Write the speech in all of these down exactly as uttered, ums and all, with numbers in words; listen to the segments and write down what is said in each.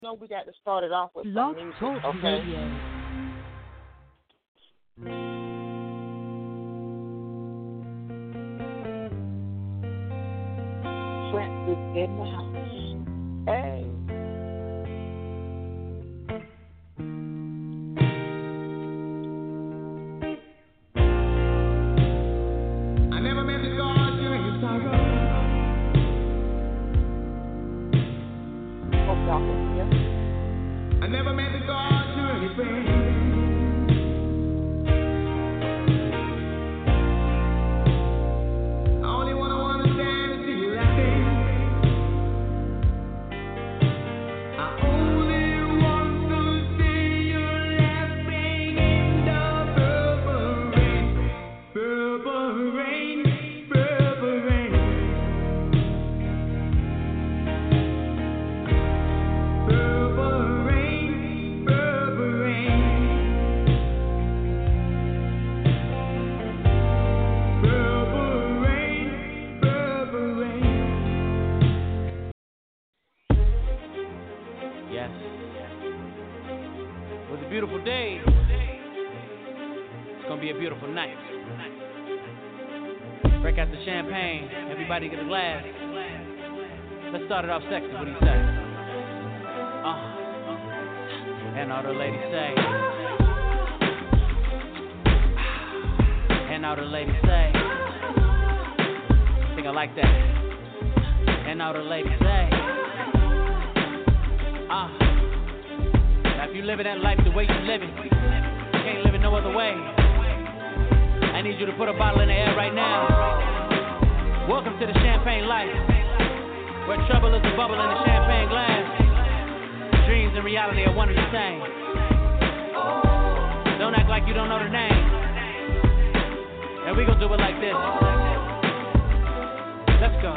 know we got to start it off with Blog some music, Talk okay? Radio. Francis in the house. Hey. I never meant to cause you any sorrow. Hope y'all can hear. I never meant to cause you any pain. I only wanna understand and see you laughing. I only want to see you laughing in the purple rain, purple rain, purple rain, purple rain, purple rain, purple rain, purple rain. Yes. It was a beautiful day. It's gonna be a beautiful night. Break out the champagne. Everybody get a glass. Let's start it off sexy. What do you say? Uh, and all the ladies say. And all the ladies say. I think I like that. And all the ladies say. Uh, now if you living that life the way you living, you can't live it no other way. I need you to put a bottle in the air right now. Welcome to the champagne life, where trouble is a bubble in the champagne glass. Dreams and reality are one and the same. Don't act like you don't know the name. And we gon' do it like this. Let's go.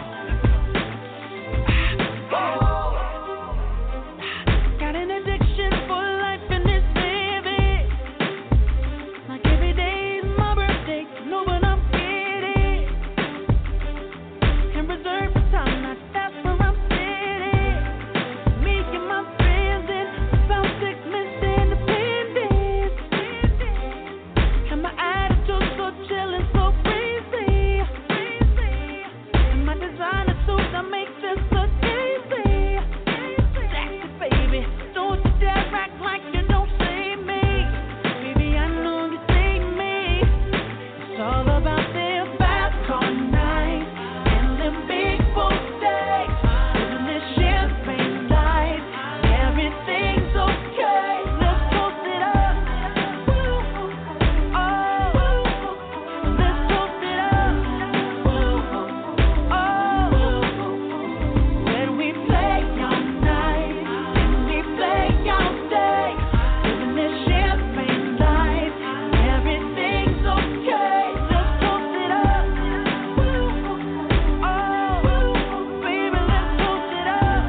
Got an addiction for life in this baby. Like every day's my birthday, know what I'm getting. Can reserve the time, not that's where I'm sitting. Me and my friends in about six months independence. And my attitude so chill and so breezy. And my designer suit that makes this look easy. Sexy baby, don't you dare act like you don't see me. Baby, I know you see me. It's all about this fast car night and them big boat days. Living this champagne life, everything's okay. Let's toast it up. Oh, let's toast it up. Oh, when we play all night and we play all day, living this champagne life, everything's okay. Let's toast it up. Oh, baby, let's toast it up.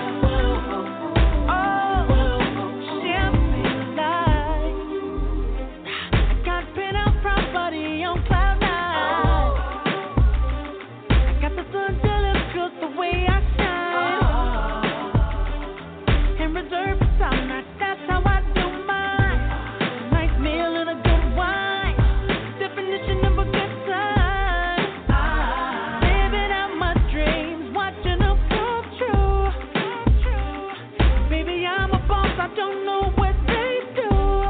Oh, champagne life. I got penthouse property on cloud nine. I got the sun jealous just the way I shine. And reserve the time, now that's how I do mine. A nice meal and a good wine, definition of a good time. Living out my dreams, watching them come true. Baby, I'm a boss, I don't know what they do.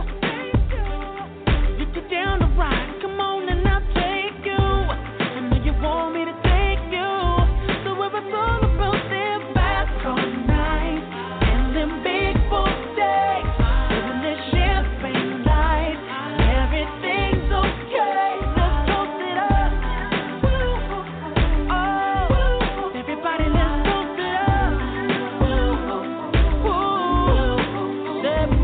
You get down to ride, come on and I'll take you. I know you want me to take you. So if it's all about them fast car nights and them big boat days, living this champagne life, everything's okay. Let's toast it up. Oh, everybody, let's toast it up. Ooh, champagne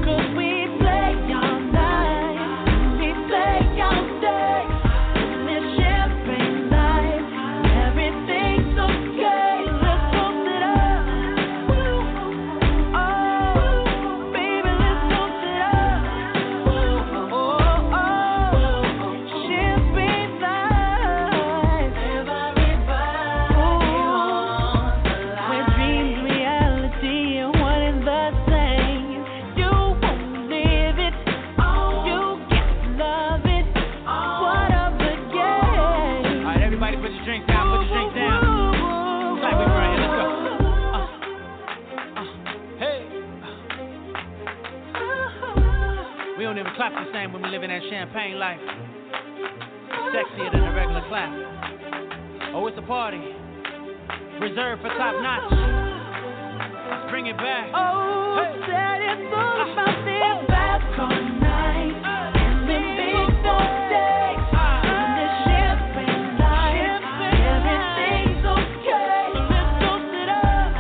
don't even clap the same when we live in that champagne life. Sexier than a regular clap. Oh, it's a party. Reserved for top notch. Let's bring it back. Oh, hey. said it's all about this bad car night. And the big dog day. Living the champagne life. Everything's okay. So let's toast it up.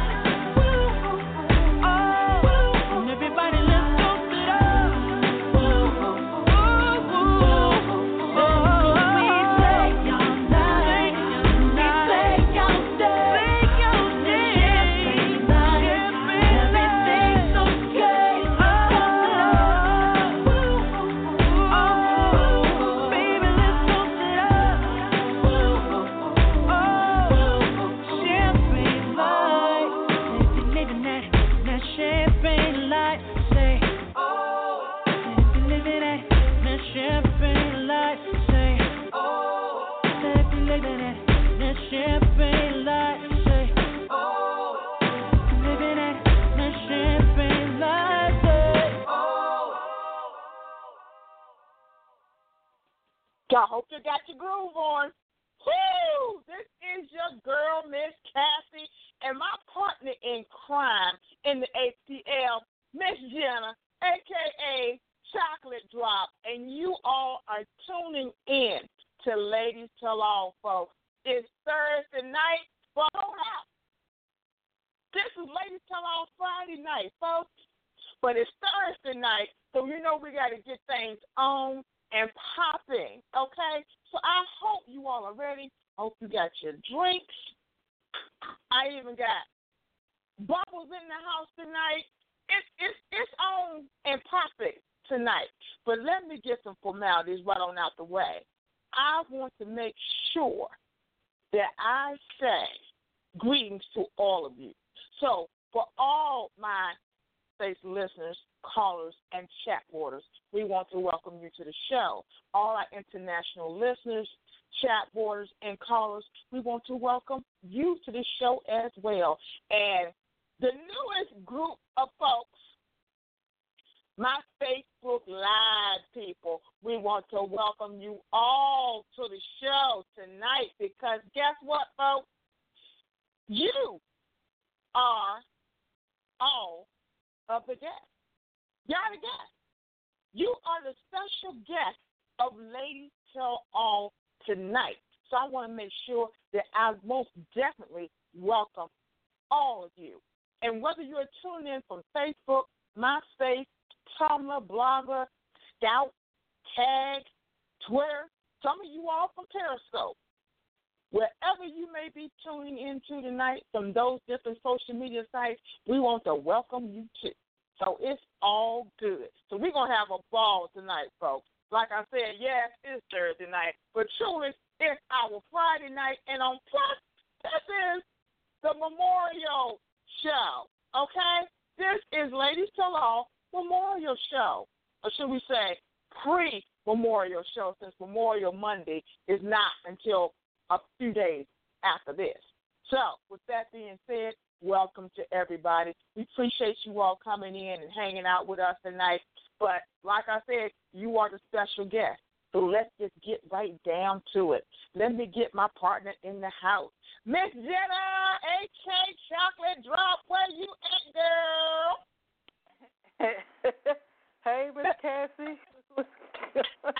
Oh, and everybody let's toast it up. I hope you got your groove on. Woo! This is your girl, Miss Cassie, and my partner in crime in the A T L, Miss Jenna, a k a. Chocolate Drop, and you all are tuning in to Ladies Tell All, folks. It's Thursday night, but hold up. This is Ladies Tell All Friday night, folks, but it's Thursday night, so you know we got to get things on and popping, okay? So I hope you all are ready. Hope you got your drinks. I even got bubbles in the house tonight. It's it's it's on and popping tonight. But let me get some formalities right on out the way. I want to make sure that I say greetings to all of you. So for all my faithful listeners, callers, and chat boarders, we want to welcome you to the show. All our international listeners, chat boarders, and callers, we want to welcome you to the show as well. And the newest group of folks, my Facebook Live people, we want to welcome you all to the show tonight because guess what, folks? You are all of the guests. Y'all the guests. You are the special guest of Ladies Tell All tonight. So I want to make sure that I most definitely welcome all of you. And whether you're tuning in from Facebook, MySpace, Tumblr, Blogger, Scout, Tag, Twitter, some of you all from Periscope, wherever you may be tuning into tonight from those different social media sites, we want to welcome you too. So it's all good. So we're going to have a ball tonight, folks. Like I said, yes, it's Thursday night, but truly it's our Friday night. And on plus, this is the Memorial Show, okay? This is Ladies Tell All Memorial Show, or should we say pre-Memorial Show, since Memorial Monday is not until a few days after this. So with that being said, welcome to everybody. We appreciate you all coming in and hanging out with us tonight. But like I said, you are the special guest. So let's just get right down to it. Let me get my partner in the house. Miss Jenna, a k a. Chocolate Drop, where you at, girl? Hey, Miss Cassie. What's going on?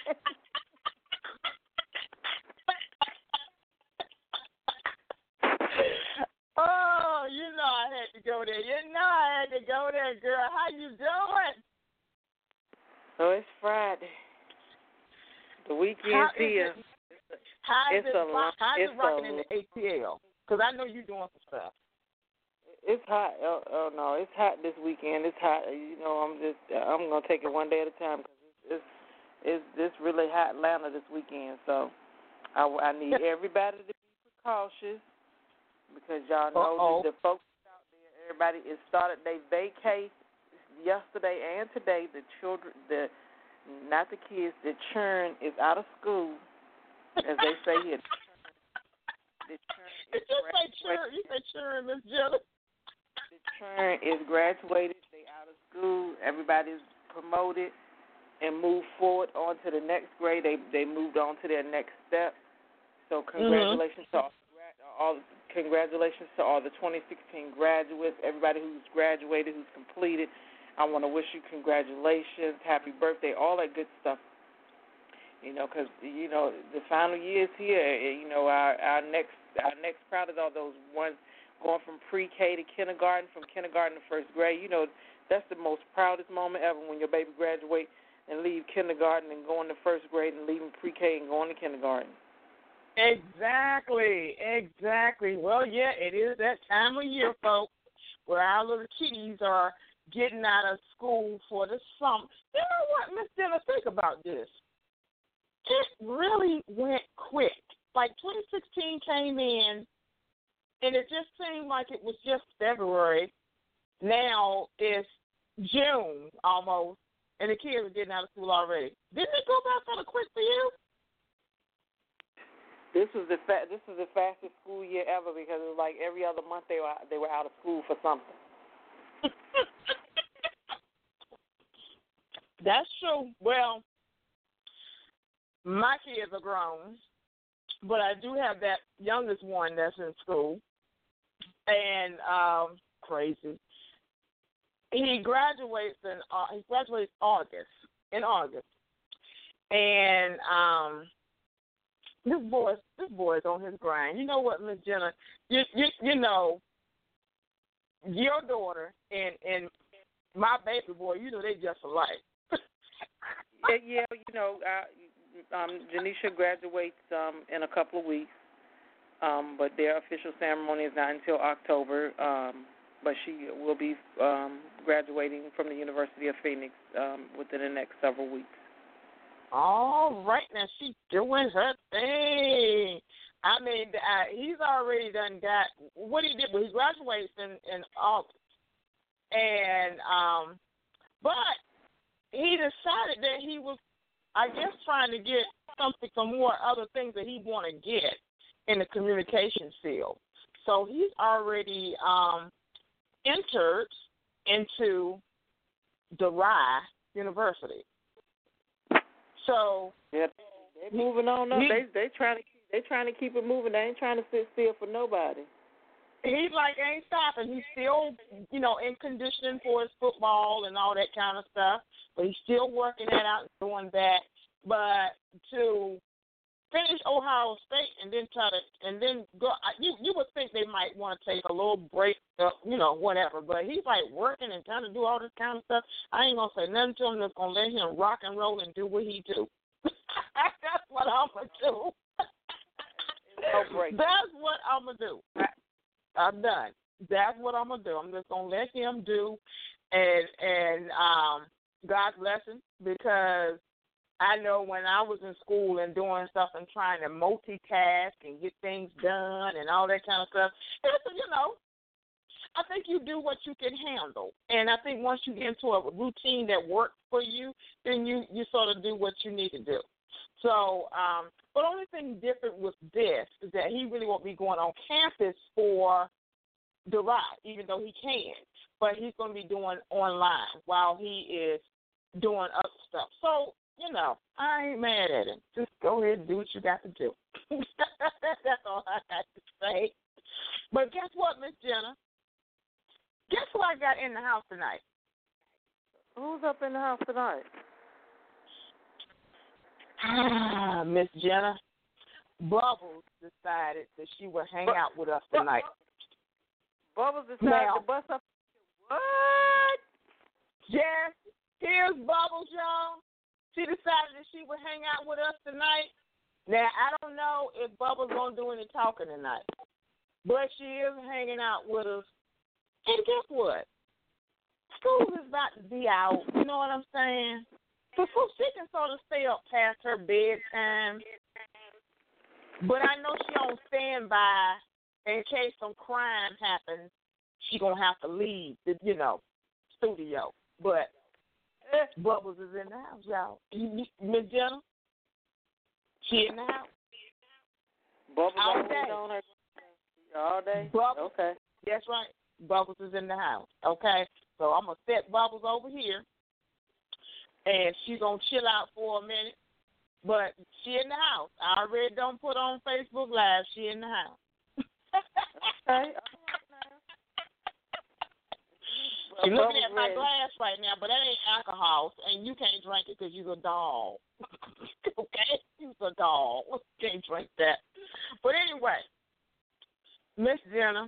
Oh, you know I had to go there. You know I had to go there, girl. How you doing? Oh, it's Friday. The weekend's How here. It, how is it's it, a lot. How's it's it rocking a, in the A T L? Because I know you're doing some stuff. It's hot. Oh, oh no, it's hot this weekend. It's hot. You know, I'm just I'm gonna take it one day at a time because it's it's it's really hot Atlanta this weekend. So I, I need everybody to be precautious because y'all know Uh-oh. that the folks out there, everybody, it started they vacate yesterday and today. The children, the not the kids, the churn is out of school, as they say here. The churn Did you say churn? You say churn, Miss Jenna. The churn is graduated. They out of school. Everybody's promoted. and move forward on to the next grade. They they moved on to their next step. So congratulations mm-hmm. to all, all congratulations to all the twenty sixteen graduates, everybody who's graduated, who's completed. I want to wish you congratulations, happy birthday, all that good stuff. You know, because you know the final year is here. You know, our our next our next crowd is all those ones going from pre-K to kindergarten, from kindergarten to first grade. You know, that's the most proudest moment ever when your baby graduates and leave kindergarten and go into first grade and leaving pre-K and going to kindergarten. Exactly, exactly. Well, yeah, it is that time of year, folks, where our little kiddies are getting out of school for the summer. You know what, Miss Jenna, think about this. It really went quick. Like twenty sixteen came in, and it just seemed like it was just February. Now it's June almost, and the kids are getting out of school already. Didn't it go by kind of quick for you? This was the fa- this was the fastest school year ever because it was like every other month they were they were out of school for something. That's true. Well, my kids are grown, but I do have that youngest one that's in school, and um, crazy. He graduates in uh, he graduates August in August, and um. This boy, this boy's on his grind. You know what, Miss Jenna? You, you, you know, your daughter and and my baby boy. You know, they just alike. yeah, yeah, you know, uh, um, Janisha graduates um, in a couple of weeks, um, but their official ceremony is not until October. Um, but she will be um, graduating from the University of Phoenix um, within the next several weeks. All right, now she's doing her thing. I mean, uh, he's already done got what he did. Well, he graduates in, in August, and um, but he decided that he was, I guess, trying to get something, some more other things that he want to get in the communications field. So he's already um, entered into DeVry University. So yeah, they're moving on up. He, they they trying to they trying to keep it moving. They ain't trying to sit still for nobody. He's like ain't stopping. He's still, you know, in conditioning for his football and all that kind of stuff. But he's still working that out and doing that. But to finish Ohio State and then try to and then go, you you would think they might want to take a little break, uh, you know, whatever. But he's like working and trying to do all this kind of stuff. I ain't gonna say nothing to him that's gonna let him rock and roll and do what he do. That's what I'm gonna do. No break. That's what I'm gonna do. I'm done. That's what I'm gonna do. I'm just gonna let him do, and and um, God bless him, because I know when I was in school and doing stuff and trying to multitask and get things done and all that kind of stuff, it's, you know, I think you do what you can handle. And I think once you get into a routine that works for you, then you, you sort of do what you need to do. So, um, but the only thing different with this is that he really won't be going on campus for the ride, even though he can. But he's going to be doing online while he is doing other stuff. So, you know, I ain't mad at him. Just go ahead and do what you got to do. That's all I got to say. But guess what, Miss Jenna? Guess who I got in the house tonight? Who's up in the house tonight? Ah, Miss Jenna. Bubbles decided that she would hang but, out with us tonight. Bubbles decided now, to bust up. What? Yes, here's Bubbles, y'all. She decided that she would hang out with us tonight. Now, I don't know if Bubba's going to do any talking tonight, but she is hanging out with us. And guess what? School is about to be out. You know what I'm saying? So, so she can sort of stay up past her bedtime. But I know she on standby in case some crime happens. She going to have to leave the, you know, studio. But Bubbles is in the house, y'all. Miss Jenna, she in the house. Bubbles all day. On her all day? Bubbles, okay. That's right. Bubbles is in the house, okay? So I'm going to set Bubbles over here. and she's gonna chill out for a minute. But she in the house. I already don't put on Facebook Live. She in the house. Okay. She's looking at my glass right now, but that ain't alcohol, and you can't drink it because you're a dog. Okay? You're a dog. You can't drink that. But anyway, Miss Jenna,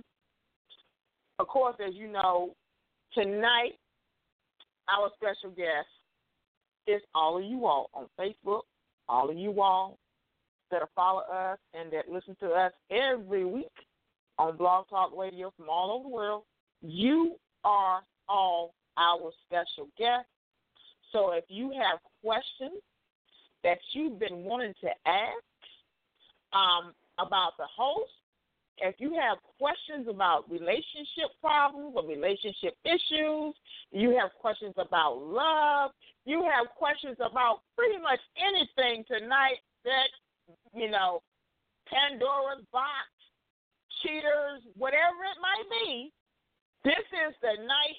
of course, as you know, tonight our special guest is all of you all on Facebook, all of you all that follow us and that listen to us every week on Blog Talk Radio from all over the world. You are all our special guests. So if you have questions that you've been wanting to ask um, about the host, if you have questions about relationship problems or relationship issues, you have questions about love, you have questions about pretty much anything tonight that, you know, Pandora's box, cheaters, whatever it might be, this is the night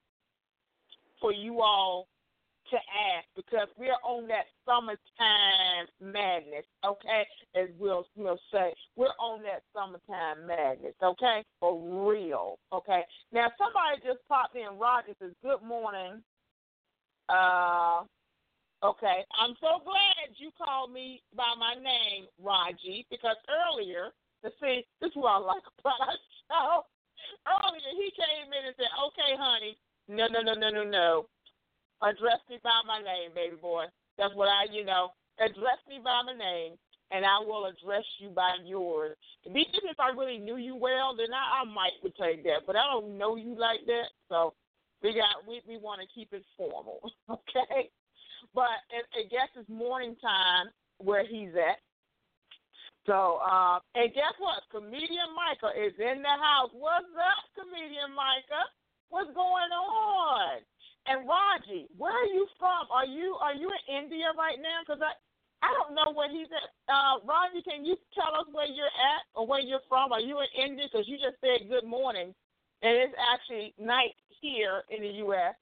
for you all to ask, because we're on that summertime madness, okay? As we'll, we'll say, we're on that summertime madness, okay? For real, okay? Now, somebody just popped in. Roger says, good morning. Uh, okay, I'm so glad you called me by my name, Raji, because earlier, to see, this is what I like about our show. Earlier, he came in and said, okay, honey, no, no, no, no, no, no. Address me by my name, baby boy. That's what I, you know, address me by my name, and I will address you by yours. Even if I really knew you well, then I, I might would take that, but I don't know you like that, so we got we, we want to keep it formal, okay? But I, I guess it's morning time where he's at. So, uh, and guess what? Comedian Micah is in the house. What's up, Comedian Micah? What's going on? And Raji, where are you from? Are you are you in India right now? Because I, I don't know where he's at. Uh, Raji, can you tell us where you're at or where you're from? Are you in India? Because you just said good morning, and it's actually night here in the U S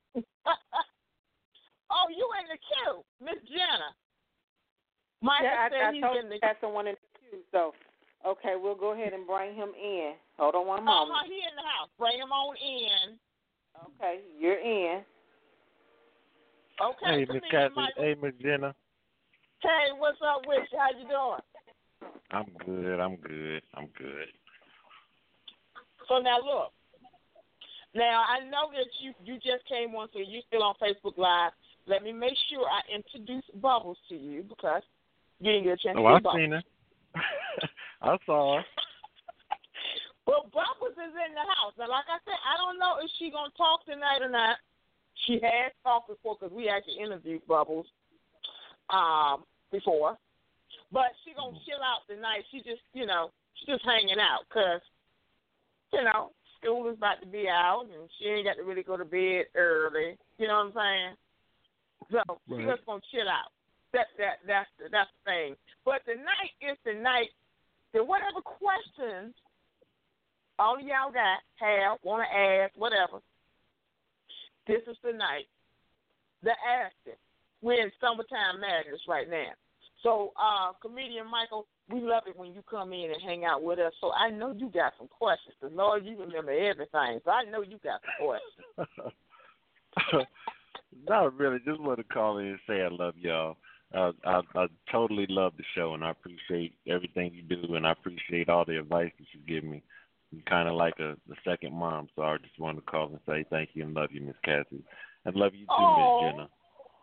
Oh, you in the queue, Miss Jenna. Micah yeah, I, said I he's told in the you had someone in the queue, so okay, we'll go ahead and bring him in. Hold on one moment. Oh, he in the house. Bring him on in. Okay, you're in. Okay, hey, Miss Kathy. Michael. Hey, Miss Jenna. Hey, what's up with you? How you doing? I'm good. I'm good. I'm good. So now look. Now I know that you you just came on, so you're still on Facebook Live. Let me make sure I introduce Bubbles to you because you didn't get a chance oh, to see I've Bubbles. seen her. I saw her. Well, Bubbles is in the house. Now, like I said, I don't know if she's going to talk tonight or not. She has talked before because we actually interviewed Bubbles um, before. But she's going to chill out tonight. She just, you know, she's just hanging out because, you know, school is about to be out and she ain't got to really go to bed early. You know what I'm saying? So Right. she's just going to chill out. That, that, that's, the, that's the thing. But tonight is the night that whatever questions all of y'all got, have, want to ask, whatever, this is the night. The asking. We're in summertime madness right now. So, uh, Comedian Michael, we love it when you come in and hang out with us. So I know you got some questions. Because, Lord, you remember everything. So I know you got some questions. Not really. Just want to call in and say I love y'all. Uh, I, I totally love the show, and I appreciate everything you do, and I appreciate all the advice that you give me. You're kind of like a, a second mom, so I just wanted to call and say thank you and love you, Miss Kathy. And love you too, Oh. Miss Jenna.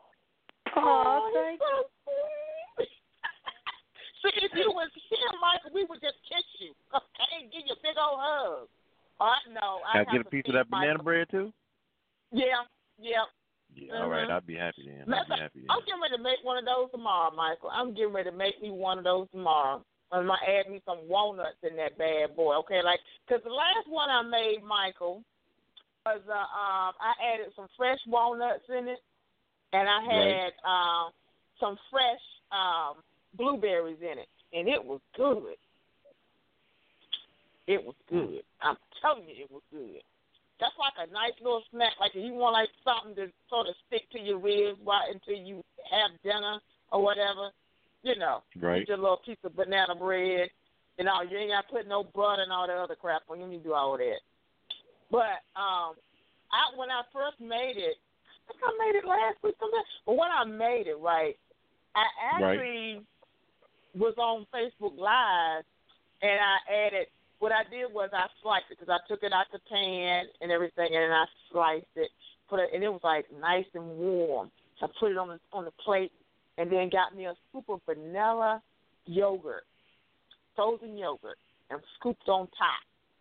Oh, thank you. See, if you was here, Michael, we would just kiss you, okay? Give you a big old hug. All right, no. Can I get a piece of that banana Michael. bread, too? Yeah, yeah. Yeah, all right. Mhm. I'll be happy then. I'll Matter- be happy then. I'm getting ready to make one of those tomorrow, Michael. I'm getting ready to make me one of those tomorrow. I'm going to add me some walnuts in that bad boy, okay? Like, because the last one I made, Michael, was uh, um, I added some fresh walnuts in it, and I had Right. um, some fresh um, blueberries in it, and it was good. It was good. I'm telling you, it was good. That's like a nice little snack. Like if you want like something to sort of stick to your ribs while until you have dinner or whatever, you know, right. eat your little piece of banana bread. You know, you ain't got to put no butter and all that other crap on you. You do all of that. But um, I when I first made it, I think I made it last week. Sometime. But when I made it, right, I actually right. was on Facebook Live, and I added. What I did was I sliced it because I took it out the pan and everything, and I sliced it, put it, and it was like nice and warm. So I put it on the on the plate, and then got me a scoop of vanilla yogurt, frozen yogurt, and scooped on top.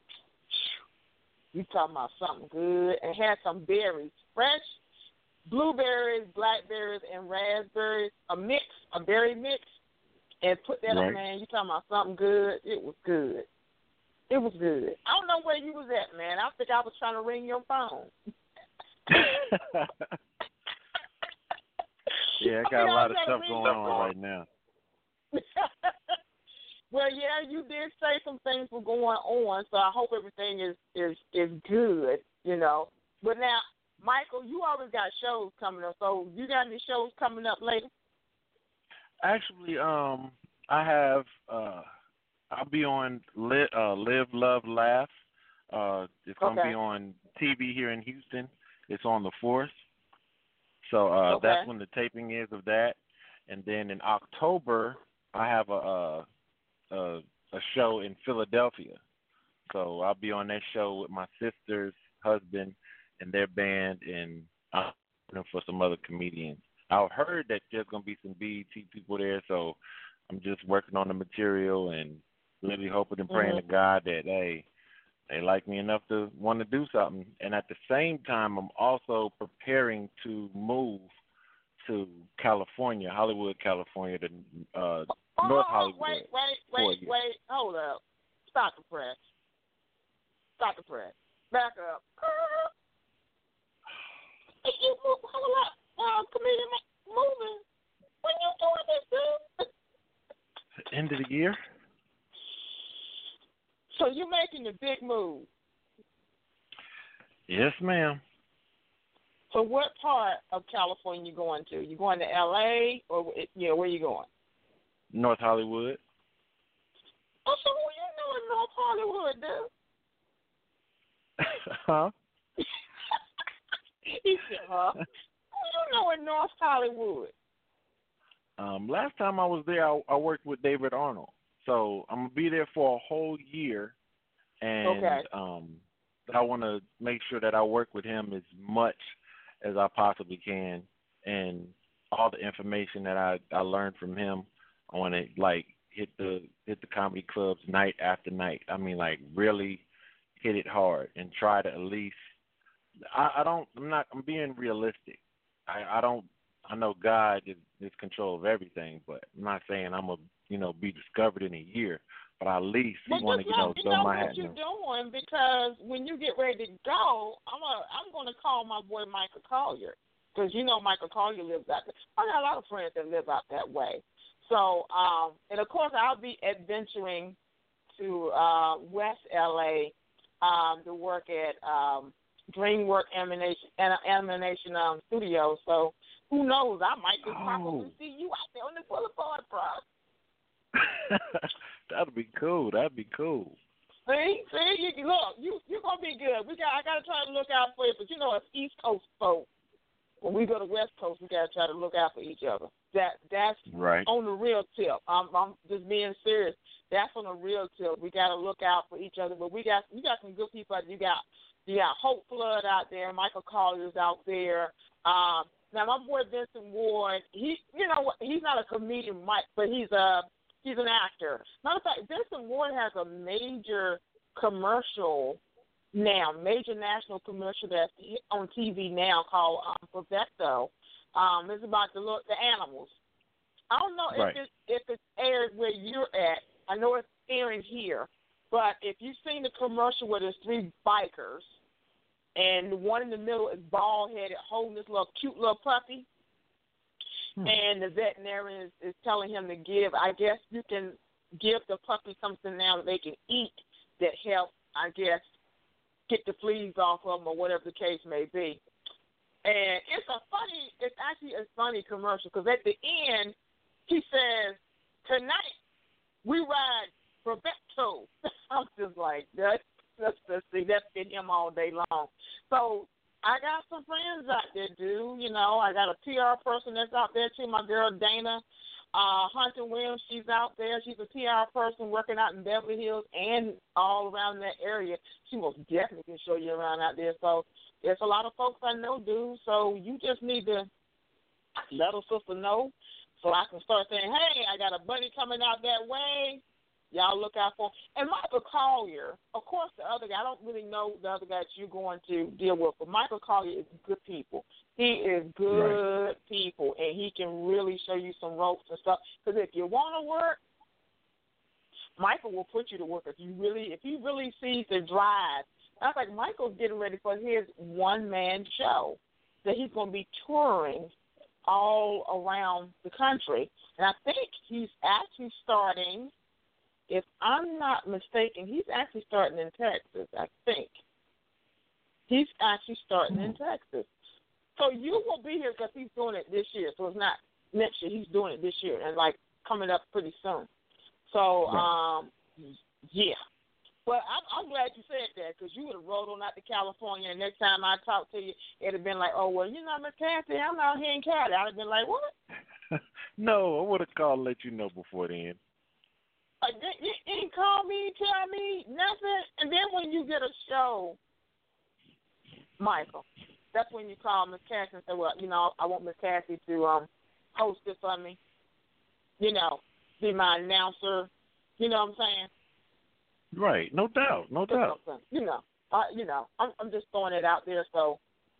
You talking about something good? And had some berries, fresh blueberries, blackberries, and raspberries, a mix, a berry mix, and put that right. on, man. You talking about something good? It was good. It was good. I don't know where you was at, man. I think I was trying to ring your phone. Yeah, I got I mean, a lot of stuff going on right now. Well, yeah, you did say some things were going on, so I hope everything is, is, is good, you know. But now, Michael, you always got shows coming up, so you got any shows coming up later? Actually, um, I have uh, – I'll be on Live, uh, Live Love, Laugh. Uh, it's going to okay. be on T V here in Houston. It's on the fourth. So uh, okay. that's when the taping is of that. And then in October, I have a, a, a, a show in Philadelphia. So I'll be on that show with my sister's husband and their band, and I'm looking for some other comedians. I've heard that there's going to be some B E T people there, so I'm just working on the material and really hoping and praying mm-hmm. to God that, hey, they like me enough to want to do something. And at the same time, I'm also preparing to move to California, Hollywood, California, to uh, oh, North oh, Hollywood. Wait, wait, wait, wait. Hold up. Stop the press. Stop the press. Back up. Hey, you move a whole lot. Uh, comedian moving. When you doing this, dude? End of the year. So you're making a big move. Yes, ma'am. So what part of California you going to? You going to L A or yeah, where you going? North Hollywood. Oh, so who you know in North Hollywood, dude? Huh? He said, huh? Who you know in North Hollywood? Um, last time I was there, I, I worked with David Arnold. So I'm going to be there for a whole year, and okay. um, I want to make sure that I work with him as much as I possibly can, and all the information that I, I learned from him, I want to, like, hit the hit the comedy clubs night after night. I mean, like, really hit it hard and try to at least I, – I don't – I'm not – I'm being realistic. I, I don't – I know God is, is control of everything, but I'm not saying I'm going to, you know, be discovered in a year. But at least you want to, you know, you throw know my what hat you're in. doing, because when you get ready to go, I'm a, I'm going to call my boy Michael Collier, because you know Michael Collier lives out there. I got a lot of friends that live out that way. So, um, and of course, I'll be adventuring to uh, West L A um, to work at um, DreamWorks Animation, Animation um, Studios. So, who knows? I might just oh. probably see you out there on the boulevard, bro. That'd be cool. That'd be cool. See, see, you, look, you you're gonna be good. We got, I gotta try to look out for you, but you know, as East Coast folks, when we go to West Coast, we gotta try to look out for each other. That that's right on the real tip. I'm I'm just being serious. That's on the real tip. We gotta look out for each other. But we got we got some good people. You got you got Hope Flood out there. Michael Collier's out there. Um, now my boy Vincent Ward, he you know what? He's not a comedian, Mike, but he's a He's an actor. Matter of fact, Vincent Ward has a major commercial now, major national commercial that's on T V now called um, Perfecto. Um, it's about the look the animals. I don't know right. if it's if it's aired where you're at. I know it's airing here, but if you've seen the commercial where there's three bikers, and the one in the middle is bald headed, holding this little cute little puppy. Hmm. And the veterinarian is, is telling him to give, I guess you can give the puppy something now that they can eat that helps, I guess, get the fleas off of them or whatever the case may be. And it's a funny, it's actually a funny commercial because at the end, he says, tonight we ride Roberto. I'm just like, that's, that's, that's, that's been him all day long. So I got some friends out there, dude. You know, I got a P R person that's out there too, my girl Dana. Uh, Hunter Williams, she's out there. She's a P R person working out in Beverly Hills and all around that area. She most definitely can show you around out there. So there's a lot of folks I know, dude. So you just need to let a sister know so I can start saying, hey, I got a buddy coming out that way. Y'all look out for him. And Michael Collier, of course, the other guy, I don't really know the other guy that you're going to deal with, but Michael Collier is good people. He is good right. people, and he can really show you some ropes and stuff. Because if you want to work, Michael will put you to work. If you really, if he really sees the drive, I was like, Michael's getting ready for his one-man show that he's going to be touring all around the country. And I think he's actually starting, if I'm not mistaken, he's actually starting in Texas, I think. He's actually starting in Texas. So you will be here because he's doing it this year. So it's not next year. He's doing it this year and, like, coming up pretty soon. So, um, yeah. But I'm, I'm glad you said that because you would have rolled on out to California, and next time I talked to you, it would have been like, oh, well, you know, Miss Kathy, I'm out here in Cali. I would have been like, what? No, I would have called and let you know before then. Uh, you, you didn't call me, tell me, nothing. And then when you get a show, Michael, that's when you call Miss Cassie and say, well, you know, I want Miss Cassie to um, host it for me, you know, be my announcer. You know what I'm saying? Right, no doubt, no doubt. You know, uh, you know, I'm, I'm just throwing it out there so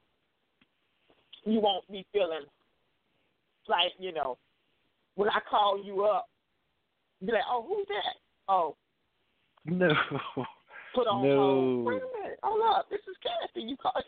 you won't be feeling like, you know, when I call you up, be like, oh, who's that? Oh. No. Put on no. hold. Wait a minute. Hold up. This is Kathy. You call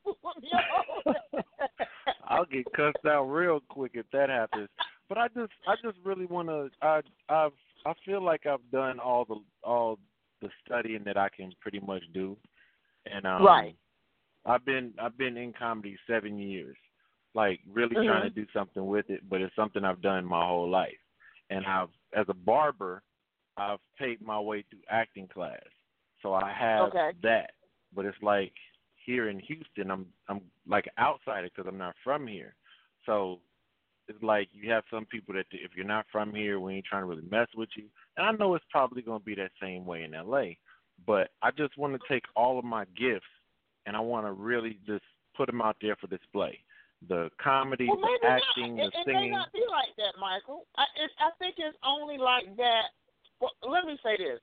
me. I'll get cussed out real quick if that happens. But I just, I just really want to. I, I, I feel like I've done all the, all the studying that I can pretty much do, and um, right. I've been, I've been in comedy seven years, like really mm-hmm. trying to do something with it. But it's something I've done my whole life, and I've, as a barber, I've paid my way through acting class. So I have okay. that, but it's like here in Houston, I'm I'm like an outsider because I'm not from here. So it's like you have some people that if you're not from here, we ain't trying to really mess with you. And I know it's probably going to be that same way in L A, but I just want to take all of my gifts and I want to really just put them out there for display. The comedy, well, the acting, not. the it, singing. It may not be like that, Michael. I, it, I think it's only like that. Well, let me say this.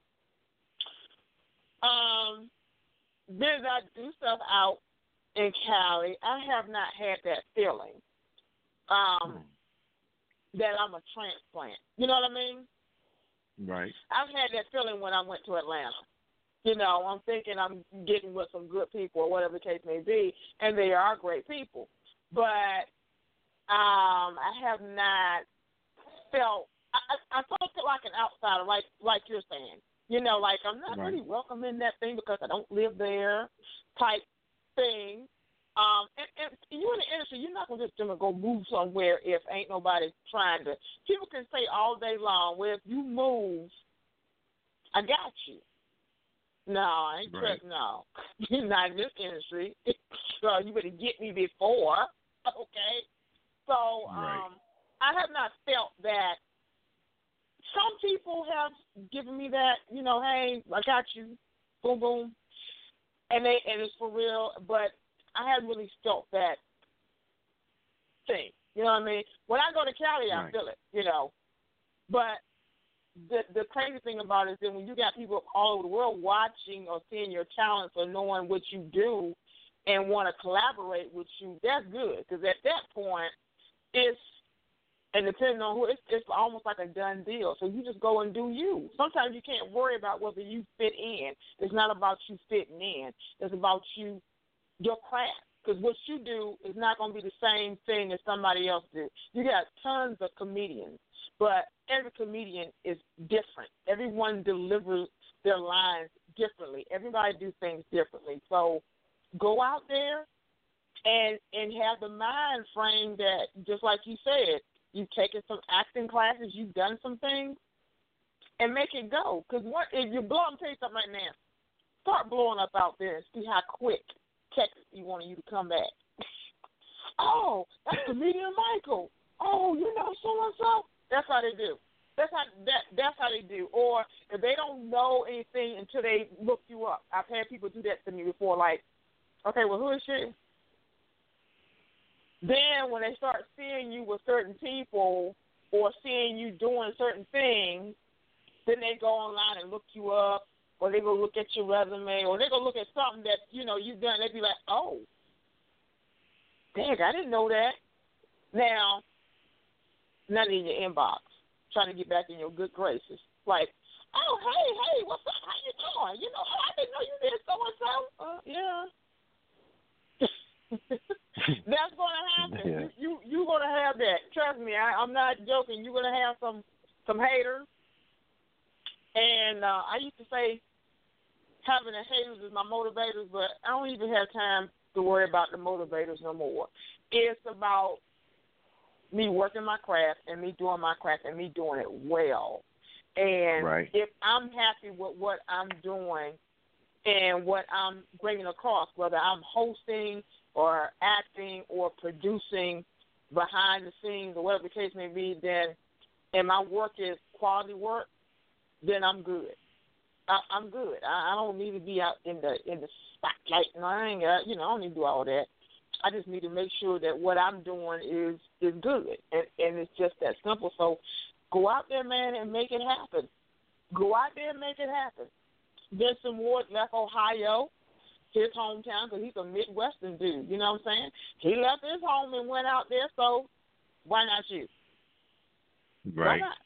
Um, did I do stuff out in Cali? I have not had that feeling um, hmm. that I'm a transplant. You know what I mean? Right. I've had that feeling when I went to Atlanta. You know, I'm thinking I'm getting with some good people or whatever the case may be, and they are great people. But um, I have not felt I, I felt like an outsider, like like you're saying. You know, like I'm not right. really welcome in that thing because I don't live there type thing. Um, and, and you in the industry, you're not gonna just gonna go move somewhere if ain't nobody trying to. People can say all day long, well, if you move, I got you. No, I ain't right. tripping. No, you're not in this industry. So you better get me before, okay? So um, right. I have not felt that. Some people have given me that, you know, hey, I got you, boom, boom, and they and it's for real. But I haven't really felt that thing. You know what I mean? When I go to Cali, I right. feel it. You know, but the the crazy thing about it is that when you got people all over the world watching or seeing your talents or knowing what you do and want to collaborate with you, that's good because at that point, it's and depending on who, it's, it's almost like a done deal. So you just go and do you. Sometimes you can't worry about whether you fit in. It's not about you fitting in. It's about you, your craft. Because what you do is not going to be the same thing as somebody else do. You got tons of comedians, but every comedian is different. Everyone delivers their lines differently. Everybody do things differently. So go out there and and have the mind frame that, just like you said, you've taken some acting classes, you've done some things, and make it go. Because what if you blow? I'm tell you something right now. Start blowing up out there and see how quick Texas you want you to come back. Oh, that's comedian Michael. Oh, you know so and so. That's how they do. That's how that that's how they do. Or if they don't know anything until they look you up. I've had people do that to me before. Like, okay, well, who is she? Then when they start seeing you with certain people or seeing you doing certain things, then they go online and look you up, or they go look at your resume, or they go look at something that, you know, you've done. They'd be like, oh, dang, I didn't know that. Now, none in your inbox, trying to get back in your good graces. Like, oh, hey, hey, what's up? How you doing? You know, oh, I didn't know you did so-and-so. Uh, yeah. That's going to happen. Yeah. You, you, you're going to have that. Trust me, I, I'm not joking. You're going to have some, some haters. And uh, I used to say having the haters is my motivators, but I don't even have time to worry about the motivators no more. It's about me working my craft and me doing my craft and me doing it well. And right. if I'm happy with what I'm doing and what I'm bringing across, whether I'm hosting or acting or producing behind the scenes or whatever the case may be, then and my work is quality work, then I'm good. I, I'm good. I, I don't need to be out in the in the spotlight. No, I ain't got, you know, I don't need to do all that. I just need to make sure that what I'm doing is is good, and, and it's just that simple. So go out there, man, and make it happen. Go out there and make it happen. Vincent Ward left Ohio, his hometown, because he's a Midwestern dude. You know what I'm saying? He left his home and went out there, so why not you? Right. Why not?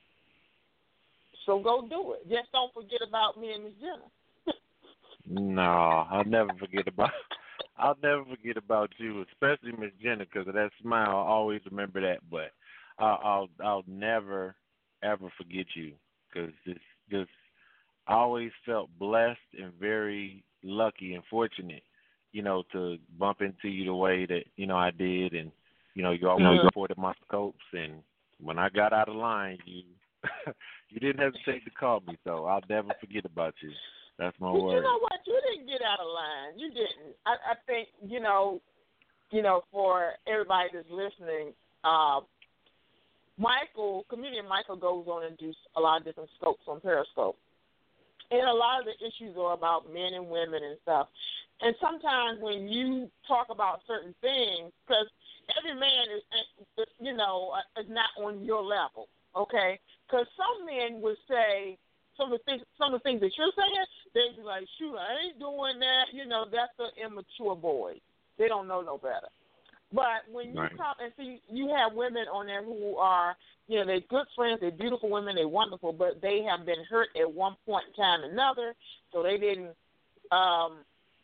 So go do it. Just don't forget about me and Miss Jenna. No, I'll never forget about. I'll never forget about you, especially Miss Jenna, because of that smile. I'll always remember that. But I'll, I'll, I'll never, ever forget you, because it's just. I always felt blessed and very lucky and fortunate, you know, to bump into you the way that, you know, I did. And, you know, you always mm-hmm. supported my scopes. And when I got out of line, you you didn't hesitate to call me. So I'll never forget about you. That's my but word. You know what? You didn't get out of line. You didn't. I, I think, you know, you know, for everybody that's listening, uh, Michael, comedian Michael goes on and do a lot of different scopes on Periscope. And a lot of the issues are about men and women and stuff. And sometimes when you talk about certain things, because every man is, you know, is not on your level, okay? Because some men would say some of the things, some of the things that you're saying, they'd be like, shoot, I ain't doing that. You know, that's the immature boy. They don't know no better. But when you right. come and see, you have women on there who are, you know, they're good friends, they're beautiful women, they're wonderful, but they have been hurt at one point in time or another, so they didn't, um,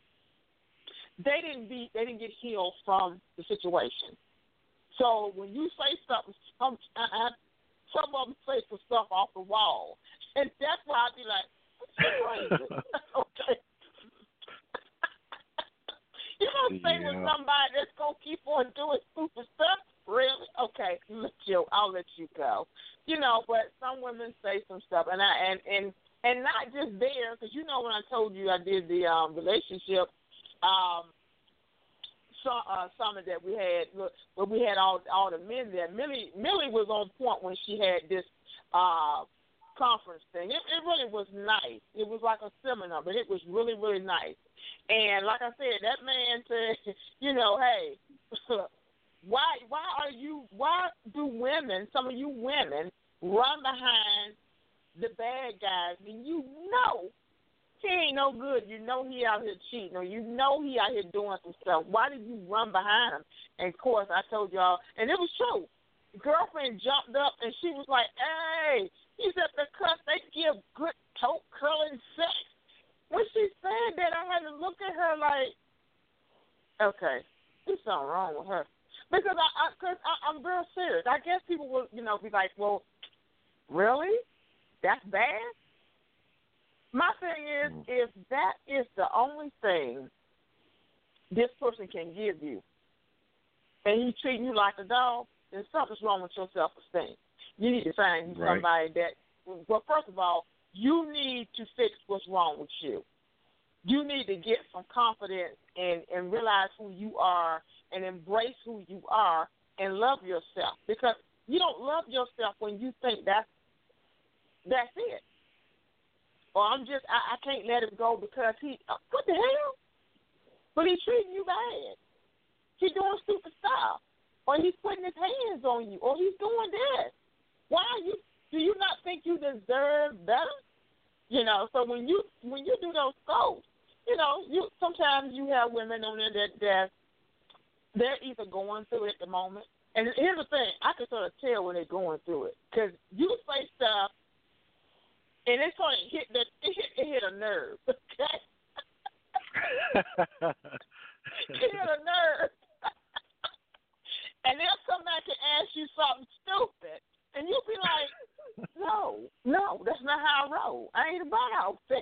they didn't be, they didn't get healed from the situation. So when you say something, some, uh, some of them say some stuff off the wall, and that's why I be like, crazy. Okay. You don't stay yeah. with somebody that's going to keep on doing stupid stuff? Really? Okay, let you, I'll let you go. You know, but some women say some stuff, and I and and, and not just there, because you know when I told you I did the um, relationship um, so, uh, summit that we had, where we had all all the men there. Millie Millie was on point when she had this uh, conference thing. It, it really was nice. It was like a seminar, but it was really really nice. And like I said, that man said, you know, hey, why why are you why do women, some of you women, run behind the bad guys when you know he ain't no good? You know he out here cheating, or you know he out here doing some stuff. Why did you run behind him? And of course I told y'all, and it was true. The girlfriend jumped up and she was like, hey, he said because they give good toe curling sex. When she said that, I had to look at her like, okay, there's something wrong with her. Because I, I, cause I, I'm very serious. I guess people will, you know, be like, well, really? That's bad? My thing is, Mm. if that is the only thing this person can give you, and he's treating you like a dog, then something's wrong with your self-esteem. You need to find Right. somebody that, well, first of all, you need to fix what's wrong with you. You need to get some confidence and, and realize who you are and embrace who you are and love yourself. Because you don't love yourself when you think that's, that's it. Or I'm just, I, I can't let him go because he, uh, what the hell? But he's treating you bad. He's doing stupid stuff. Or he's putting his hands on you. Or he's doing this. Why are you, do you not think you deserve better? You know, so when you when you do those scopes, you know, you sometimes you have women on there that, that they're either going through it at the moment. And here's the thing, I can sort of tell when they're going through it. Because you say stuff, and it's going to hit, the, it, hit, it hit a nerve, okay? It hit a nerve. And they'll come back and ask you something stupid. And you'll be like, no, no, that's not how I roll. I ain't about all that.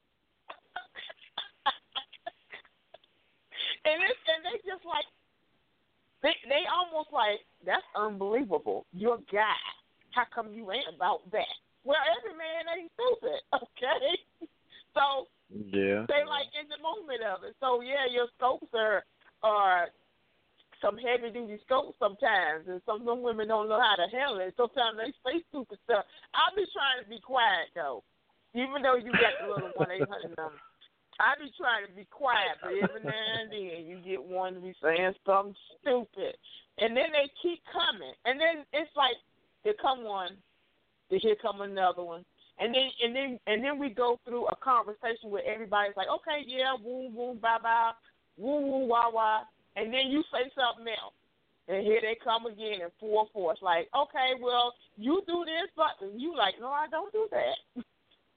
and it's and they just like they they almost like, that's unbelievable. You're a guy. How come you ain't about that? Well, every man ain't stupid, okay? So Yeah. they like in the moment of it. So yeah, your scopes are are some heavy duty scopes sometimes, and some of them women don't know how to handle it. Sometimes they say stupid stuff. I'll be trying to be quiet though, even though you got the little one eight hundred number. I be trying to be quiet, but every now and then you get one to be saying something stupid, and then they keep coming, and then it's like here come one, then here come another one, and then and then and then we go through a conversation where everybody's like, okay, yeah, woo woo, bye bye, woo woo, wah wah. And then you say something else, and here they come again in full force. Like, okay, well, you do this, but you like, no, I don't do that.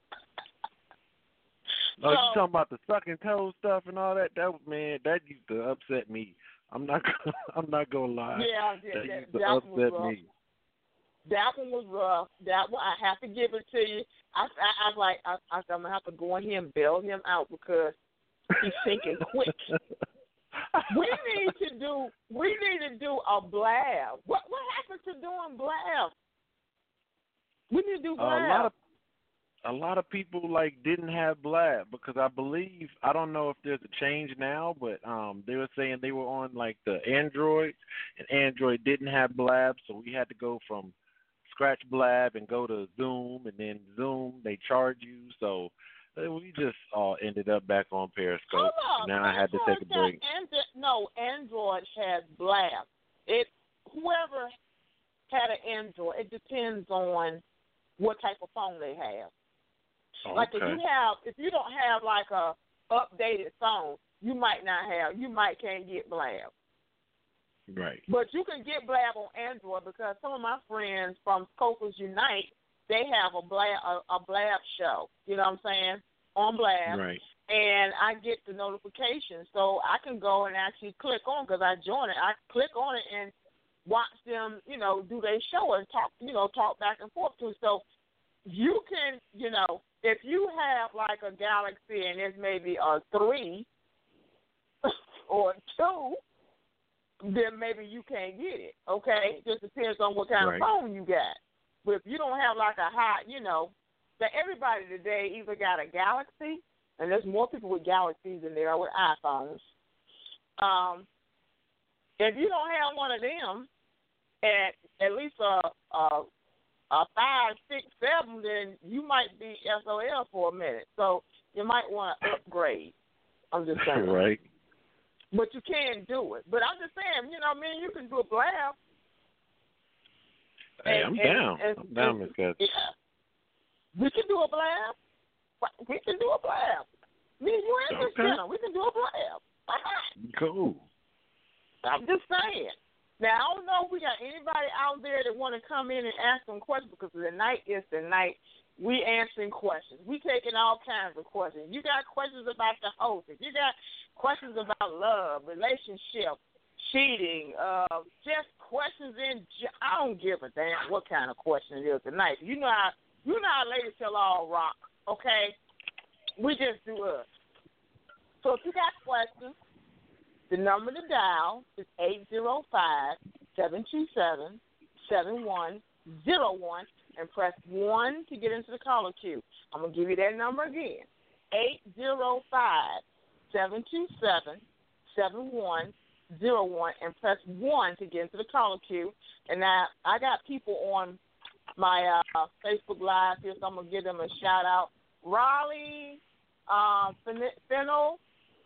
Oh, So- you talking about the sucking toe stuff and all that? That man, that used to upset me. I'm not, gonna, I'm not gonna lie. Yeah, yeah, that that, used to that one was upset rough. me. That one was rough. That one, I have to give it to you. I, I, I like, I, I, I'm gonna have to go in here and bail him out because he's thinking quick. We need to do. We need to do a blab. What What happened to doing blab? We need to do Uh, blab. a lot of a lot of people like didn't have blab because I believe I don't know if there's a change now, but um they were saying they were on like the Android, and Android didn't have blab, so we had to go from scratch blab and go to Zoom, and then Zoom they charge you, so we just all ended up back on Periscope. Hold up. And then I had to take a break. Android, no, Android has blab. It whoever had an Android, it depends on what type of phone they have. Oh, Like if okay. you have, if you don't have like a updated phone, you might not have. You might can't get blab. Right. But you can get blab on Android because some of my friends from Scopers Unite, they have a blab a, a blab show. You know what I'm saying? On blab. Right. And I get the notification, so I can go and actually click on because I join it. I click on it and watch them, you know, do their show and talk, you know, talk back and forth to. So you can, you know, if you have like a Galaxy and it's maybe a three or two, then maybe you can't get it. Okay, it just depends on what kind Right. of phone you got. But if you don't have like a high, you know, that everybody today either got a Galaxy, and there's more people with Galaxies than there are with iPhones. Um, if you don't have one of them, at at least a a, a five, six, seven, then you might be S O L for a minute. So you might want to upgrade. I'm just saying. Right. But you can do it. But I'm just saying, you know, I mean, you can do a blab. Hey, And- I'm and- down. and- I'm down, Miss Kathy. Yeah. We can do a blab. We can do a blab. Me and you and Miss Okay. Jenna, we can do a blab. Why not? Cool. I'm just saying. Now, I don't know if we got anybody out there that want to come in and ask some questions because the night is the night we answering questions. We taking all kinds of questions. You got questions about the host. If you got questions about love, relationship, cheating, uh, just questions in, I don't give a damn what kind of question it is tonight. You know how, you know how ladies tell all rock, okay? We just do us. So if you got questions, the number to dial is eight zero five, seven two seven, seven one zero one and press one to get into the caller queue. I'm going to give you that number again, eight zero five, seven two seven, seven one zero one and press one to get into the caller queue. And now I got people on my uh, Facebook Live here, so I'm going to give them a shout-out. Raleigh, um, Fennel,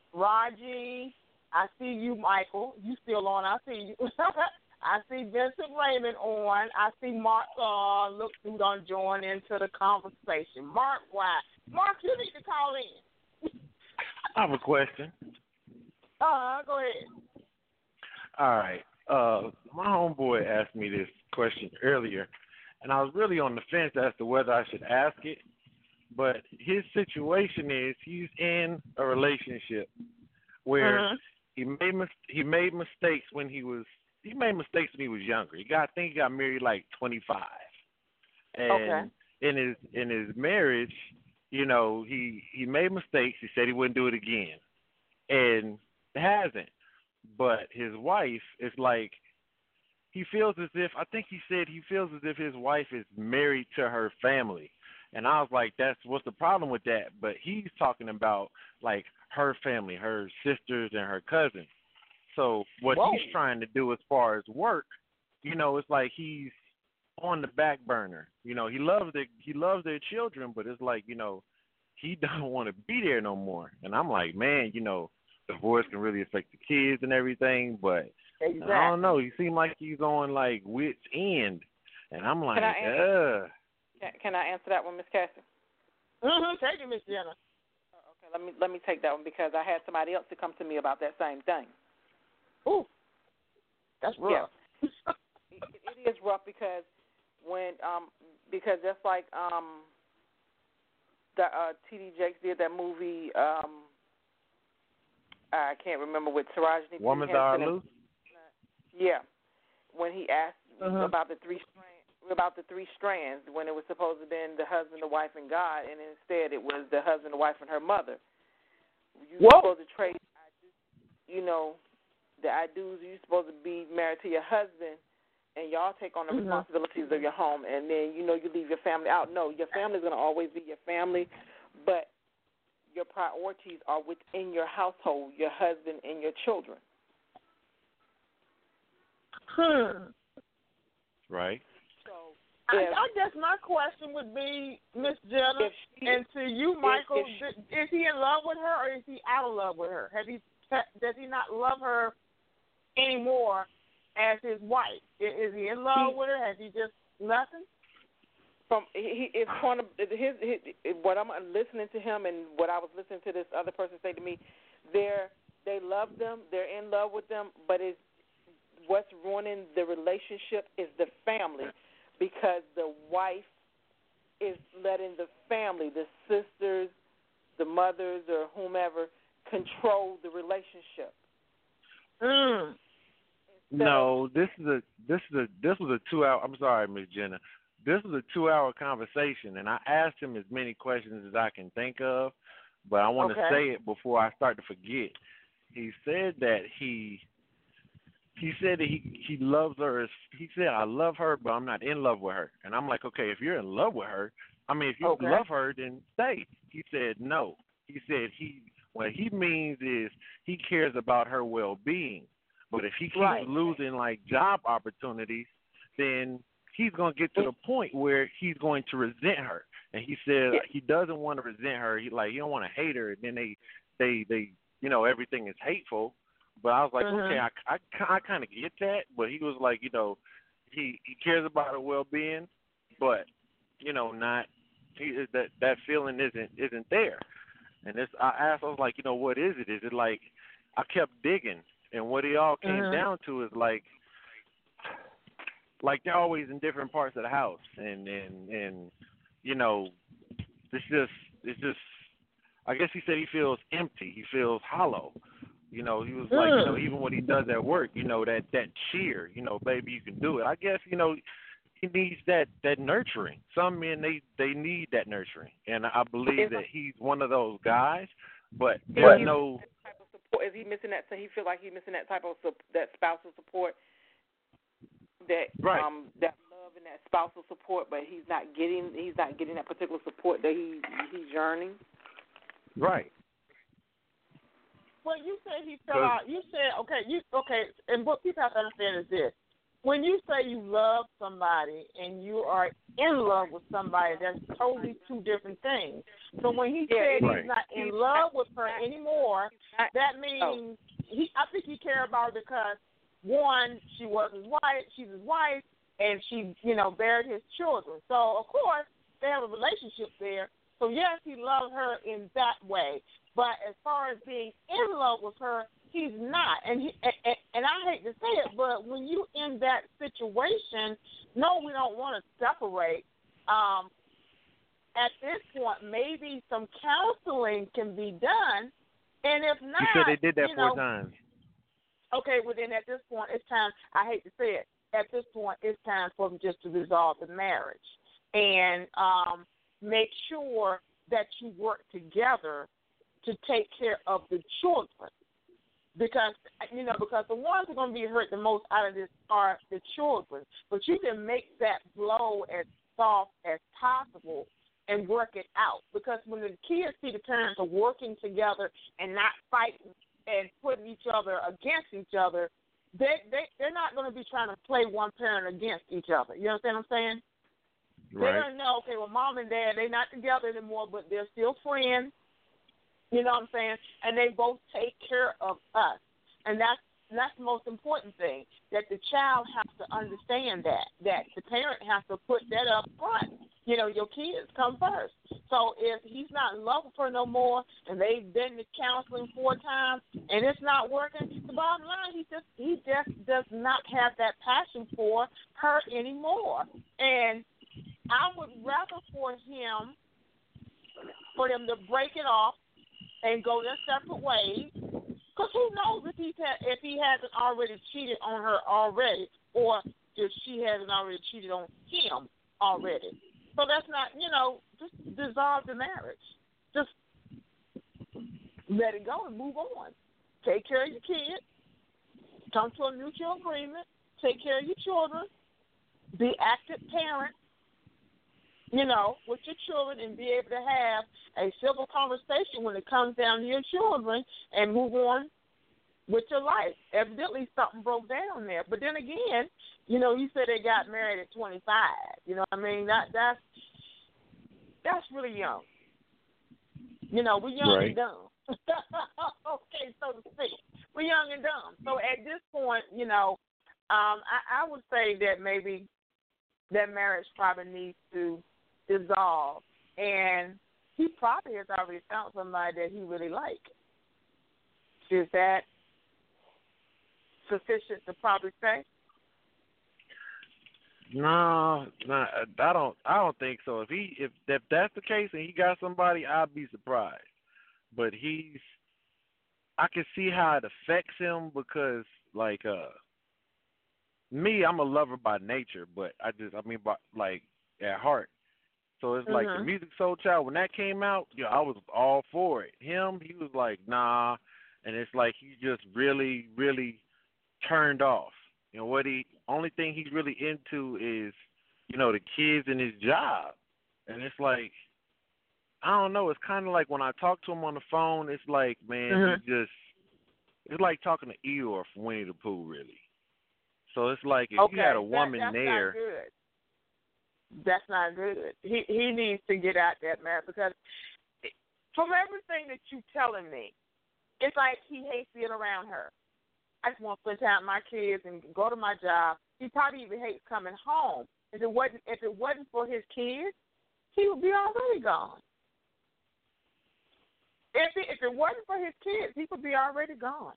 Raji, I see you, Michael. You still on. I see you. I see Vincent Raymond on. I see Mark uh, look who done join into the conversation. Mark, why? Mark, you need to call in. I have a question. Uh, go ahead. All right. Uh, my homeboy asked me this question earlier, and I was really on the fence as to whether I should ask it. But his situation is he's in a relationship where uh-huh. he made mis- he made mistakes when he was he made mistakes when he was younger. He got I think he got married like twenty-five, and okay. in his in his marriage, you know, he he made mistakes. He said he wouldn't do it again, and hasn't. But his wife is like, he feels as if, I think he said he feels as if his wife is married to her family. And I was like, that's, what's the problem with that? But he's talking about, like, her family, her sisters and her cousins. So what Whoa. he's trying to do as far as work, you know, it's like he's on the back burner. You know, he loves their, he loves their children, but it's like, you know, he don't want to be there no more. And I'm like, man, you know, divorce can really affect the kids and everything, but exactly. I don't know. He seemed like he's on like wit's end, and I'm like, can I answer, ugh. Can, can I answer that one, Miss Cassie? Mm-hmm. Take it, Miss Jenna. Okay, let me let me take that one because I had somebody else to come to me about that same thing. Ooh, that's rough. Yeah. it, it is rough because when um because that's like um the uh, T D Jakes did that movie. Um, I can't remember with Taraji. Woman's Are Loose? Yeah, when he asked uh-huh. about the three strands, about the three strands, when it was supposed to have been the husband, the wife, and God, and instead it was the husband, the wife, and her mother. You're Whoa. supposed to trade, you know, the I do's. You're supposed to be married to your husband, and y'all take on the mm-hmm. responsibilities of your home, and then you know you leave your family out. No, your family is going to always be your family, but your priorities are within your household, your husband and your children. Hmm. Right. So, I, if, I guess my question would be, Miss Jenna, she, and to you, Michael, if, if is he in love with her or is he out of love with her? Have he, does he not love her anymore as his wife? Is he in love he, with her? Has he just nothing? From he is point of his, his what I'm listening to him and what I was listening to this other person say to me, they're they love them, they're in love with them, but it's what's ruining the relationship is the family because the wife is letting the family, the sisters, the mothers, or whomever control the relationship. Mm. No, this is a this is a this was a two hour. I'm sorry, Miss Jenna. This was a two-hour conversation, and I asked him as many questions as I can think of, but I want okay. to say it before I start to forget. He said that he he said that he he loves her. As, he said, I love her, but I'm not in love with her. And I'm like, okay, if you're in love with her, I mean, if you okay. love her, then stay. He said no. He said he what he means is he cares about her well-being, but if he keeps right. losing like job opportunities, then he's going to get to the point where he's going to resent her. And he said he doesn't want to resent her. He like, he don't want to hate her. And then they, they, they, you know, everything is hateful. But I was like, uh-huh. okay, I, I, I kind of get that. But he was like, you know, he, he cares about her well-being, but, you know, not, he, that, that feeling isn't, isn't there. And this, I asked, I was like, you know, what is it? Is it like, I kept digging. And what it all came uh-huh. down to is like, like they're always in different parts of the house, and and and you know, it's just it's just. I guess he said he feels empty. He feels hollow. You know, he was mm. like, you know, even when he does at work, you know, that that cheer, you know, baby, you can do it. I guess, you know, he needs that that nurturing. Some men they they need that nurturing, and I believe that he's one of those guys. But there's no type of support. Is he missing that? So he feel like he's missing that type of sup- that spousal support, that right. um that love and that spousal support. But he's not getting he's not getting that particular support that he he's yearning. Right. Well, you said he fell out. You said okay. You okay? And what people have to understand is this: when you say you love somebody and you are in love with somebody, that's totally two different things. So when he yeah, said right. he's not in love with her anymore, that means he. I think he cared about her because one, she was his wife. She's his wife, and she, you know, bared his children. So of course they have a relationship there. So yes, he loved her in that way. But as far as being in love with her, he's not. And, he, and, and I hate to say it, but when you in that situation, no, we don't want to separate. Um, at this point, maybe some counseling can be done. And if not, you said they did that you four know, times. Okay, well then at this point, it's time, I hate to say it, at this point, it's time for them just to resolve the marriage and um, make sure that you work together to take care of the children, because you know because the ones who are going to be hurt the most out of this are the children. But you can make that blow as soft as possible and work it out, because when the kids see the parents are working together and not fighting and putting each other against each other, they they they're not going to be trying to play one parent against each other. You understand what I'm saying? Right. They're going to know, okay, well, mom and dad, they're not together anymore, but they're still friends. You know what I'm saying? And they both take care of us. And that's that's the most important thing, that the child has to understand that, that the parent has to put that up front. You know, your kids come first. So if he's not in love with her no more and they've been to counseling four times and it's not working, the bottom line, he just he just does not have that passion for her anymore. And I would rather for him, for them to break it off and go their separate ways, because who knows if he if he hasn't already cheated on her already, or if she hasn't already cheated on him already. So that's not, you know, just dissolve the marriage. Just let it go and move on. Take care of your kids. Come to a mutual agreement. Take care of your children. Be active parents, you know, with your children, and be able to have a civil conversation when it comes down to your children and move on with your life. Evidently something broke down there. But then again, you know, you said they got married at twenty-five. You know what I mean? That that's that's really young. You know, we're young right. and dumb. Okay, so to speak. We're young and dumb. So at this point, you know, um, I, I would say that maybe that marriage probably needs to dissolve, and he probably has already found somebody that he really likes. Is that sufficient to probably say? No, no, I don't. I don't think so. If he, if, if that's the case, and he got somebody, I'd be surprised. But he's, I can see how it affects him, because, like, uh, me, I'm a lover by nature, but I just, I mean, by, like, at heart. So it's like Mm-hmm. the Musiq Soulchild, when that came out, yeah, I was all for it. Him, he was like, nah, and it's like he just really, really turned off. You know, what he, only thing he's really into is, you know, the kids and his job. And it's like, I don't know, it's kind of like when I talk to him on the phone, it's like, man, Mm-hmm. he just, it's like talking to Eeyore from Winnie the Pooh, really. So it's like if Okay, you had a that, woman that's there. not good. That's not good. He he needs to get out that marriage, because from everything that you're telling me, it's like he hates being around her. I just want to spend time with my kids and go to my job. He probably even hates coming home. If it wasn't if it wasn't for his kids, he would be already gone. If it, if it wasn't for his kids, he would be already gone.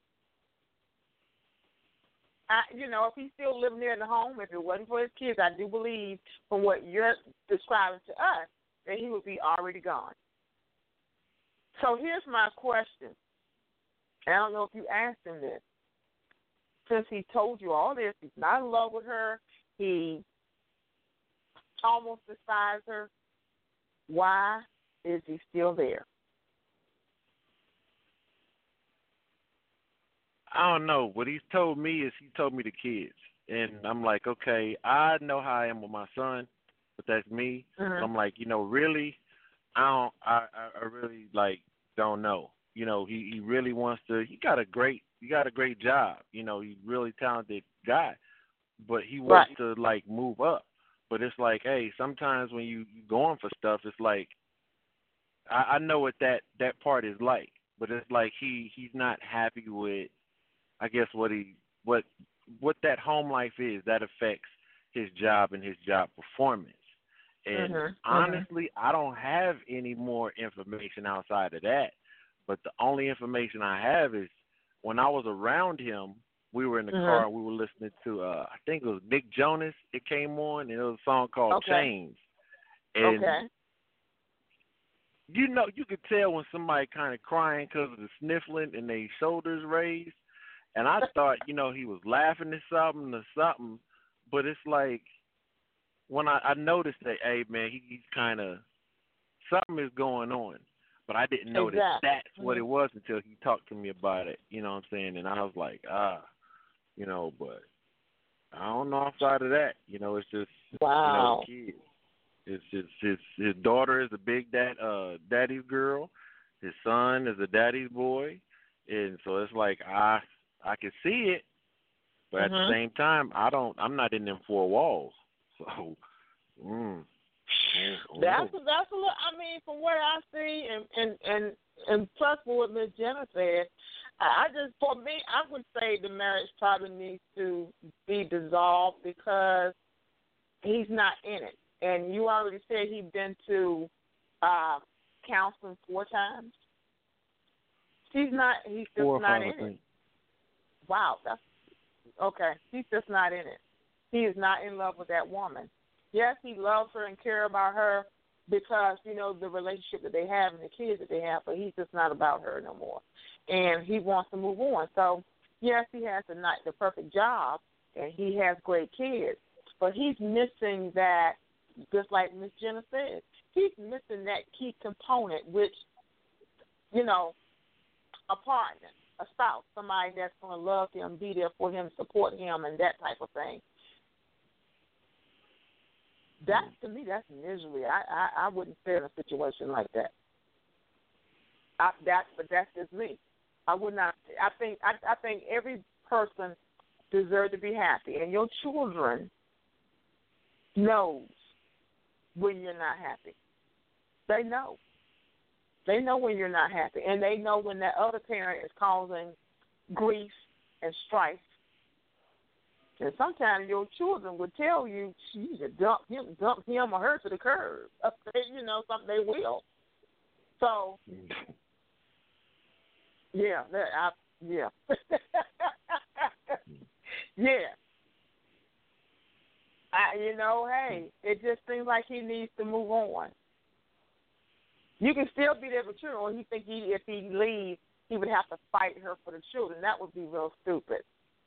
I, you know, if he's still living there in the home, if it wasn't for his kids, I do believe from what you're describing to us that he would be already gone. So here's my question. I don't know if you asked him this. Since he told you all this, he's not in love with her. He almost despise her. Why is he still there? I don't know. What he's told me is he told me the kids. And I'm like, okay, I know how I am with my son, but that's me. Mm-hmm. So I'm like, you know, really, I don't, I, I, I really like don't know. You know, he, he really wants to. He got a great, he got a great job. You know, he's a really talented guy, but he wants Right. to like move up. But it's like, hey, sometimes when you you going for stuff, it's like, I, I know what that that part is like, but it's like he he's not happy with, I guess what he what what that home life is. That affects his job and his job performance. And Mm-hmm. honestly, I don't have any more information outside of that. But the only information I have is when I was around him, we were in the Mm-hmm. car and we were listening to, uh, I think it was Nick Jonas. It came on, and it was a song called Okay. Chains. And Okay. you know, you could tell when somebody kind of crying because of the sniffling and their shoulders raised. And I thought, you know, he was laughing at something or something. But it's like when I, I noticed that, hey, man, he, he's kind of, something is going on. But I didn't know Exactly. that that's what Mhm. it was until he talked to me about it. You know what I'm saying? And I was like, ah, you know, but I don't know outside of that. You know, it's just, Wow. you know, kids. It's just his his daughter is a big dad uh daddy's girl. His son is a daddy's boy. And so it's like I I can see it, but at the Mhm. same time I don't I'm not in them four walls. So mm, That's that's a little. I mean, from what I see, and and and and plus for what Miss Jenna said, I I just for me, I would say the marriage probably needs to be dissolved because he's not in it. And you already said he's been to uh, counseling four times. He's not. He's just four or not five, in I think. it. Wow. That's okay. He's just not in it. He is not in love with that woman. Yes, he loves her and cares about her because, you know, the relationship that they have and the kids that they have, but he's just not about her no more. And he wants to move on. So, yes, he has the, not, the perfect job and he has great kids, but he's missing that, just like Miss Jenna said, he's missing that key component, which, you know, a partner, a spouse, somebody that's going to love him, be there for him, support him, and that type of thing. That to me, that's misery. I, I, I wouldn't stay in a situation like that. I, that, but that's just me. I would not. I think. I, I think every person deserves to be happy, and your children knows when you're not happy. They know. They know when you're not happy, and they know when that other parent is causing grief and strife. And sometimes your children would tell you, "You should dump him, dump him or her to the curb." You know, something they will. So, yeah, that, I, yeah, yeah. I, you know, hey, it just seems like he needs to move on. You can still be there for children, or you think he, if he leaves, he would have to fight her for the children. That would be real stupid.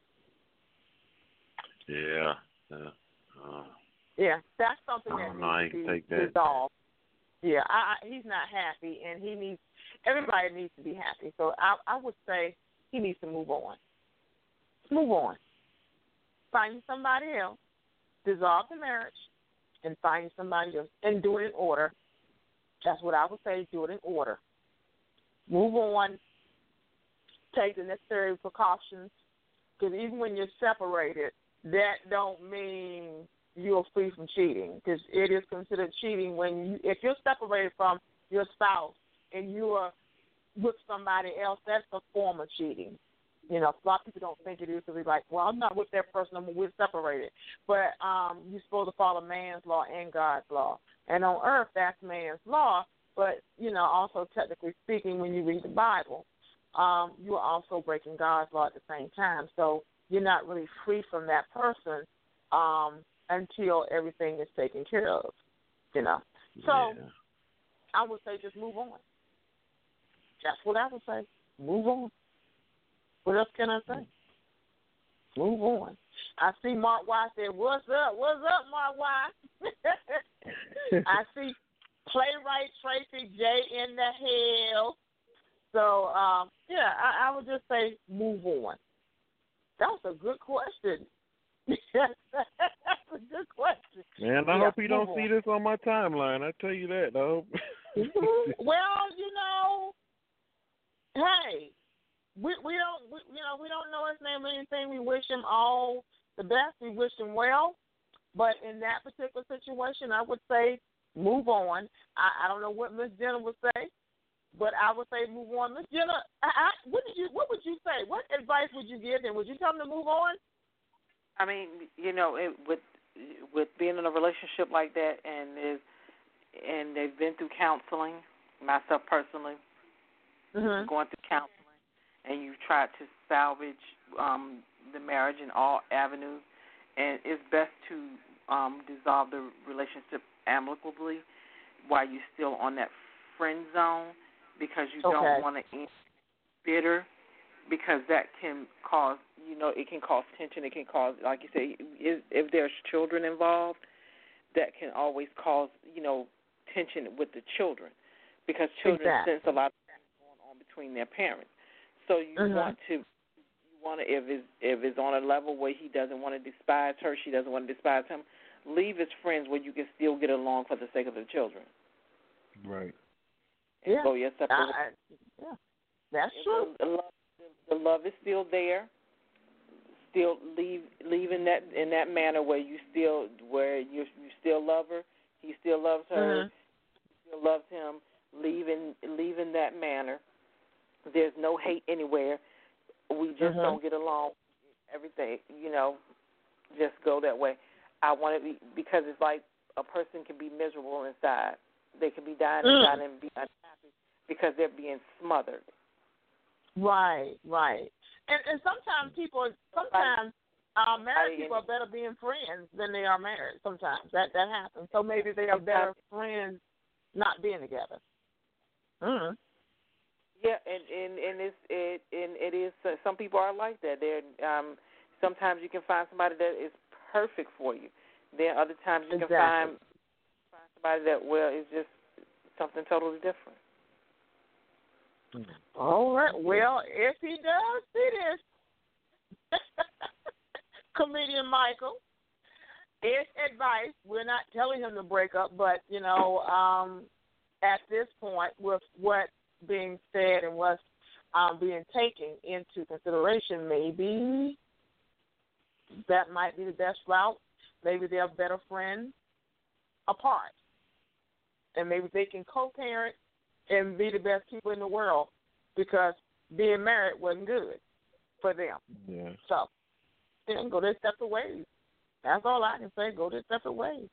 Yeah. Yeah. Uh, Yeah, that's something I that don't know how needs you to can be take that. resolved. Yeah, I, I, he's not happy, and he needs. Everybody needs to be happy. So I, I would say he needs to move on. Move on. Find somebody else. Dissolve the marriage, and find somebody else, and do it in order. That's what I would say. Do it in order. Move on. Take the necessary precautions, because even when you're separated, that don't mean you're free from cheating, because it is considered cheating when you, if you're separated from your spouse and you are with somebody else, that's a form of cheating. You know, a lot of people don't think it is, because they're like, well, I'm not with that person, we're separated. But um, you're supposed to follow man's law and God's law. And on earth, that's man's law, but, you know, also technically speaking, when you read the Bible, um, you are also breaking God's law at the same time. So you're not really free from that person um, until everything is taken care of, you know. So yeah. I would say just move on. That's what I would say. Move on. What else can I say? Move on. I see Mark Y said, "What's up? What's up, Mark Y?" I see playwright Tracy J in the hell. So, um, yeah, I, I would just say move on. That was a good question. That's a good question. Man, I yeah, hope he don't on. see this on my timeline. I tell you that, I hope. Well, you know, hey, we we don't we, you know we don't know his name or anything. We wish him all the best. We wish him well. But in that particular situation, I would say move on. I, I don't know what Miss Jenna would say, but I would say move on. Miss Jenna, I, I, what did you what would you say? What advice would you give him? Would you tell him to move on? I mean, you know, it, with with being in a relationship like that, and is and they've been through counseling. Myself personally, mm-hmm. going through counseling, and you've tried to salvage um, the marriage in all avenues, and it's best to um, dissolve the relationship amicably while you're still on that friend zone, because you okay. don't want to end bitter, because that can cause, you know, it can cause tension. It can cause, like you say, if, if there's children involved, that can always cause, you know, tension with the children, because children exactly. sense a lot of things going on between their parents. So you mm-hmm. want to, you want to, if it's if it's on a level where he doesn't want to despise her, she doesn't want to despise him, leave as friends where you can still get along for the sake of the children. Right. And yeah. go your separate ways. I, yeah. That's true. The, the, love, the love is still there. Still leave leave in that in that manner where you still where you you still love her, he still loves her, mm-hmm. he still loves him. Leave in leave in that manner. There's no hate anywhere. We just mm-hmm. don't get along. Everything, you know, just go that way. I want to be, because it's like a person can be miserable inside. They can be dying mm. inside and be unhappy because they're being smothered. Right, right. And and sometimes people, sometimes uh, married people are better being friends than they are married. Sometimes that that happens. So maybe they are better friends not being together. Mm-hmm. Yeah, and and and it's it and it is. Uh, some people are like that. They're um. Sometimes you can find somebody that is perfect for you. Then other times you exactly. can find find somebody that, well, is just something totally different. All right. Well, if he does see this, comedian Michael, it's advice. We're not telling him to break up, but, you know, um, at this point, with what's being said and what's um, being taken into consideration, maybe that might be the best route. Maybe they're better friends apart. And maybe they can co-parent and be the best people in the world, because being married wasn't good for them. Yeah. So, then go their separate ways. That's all I can say. Go their separate ways.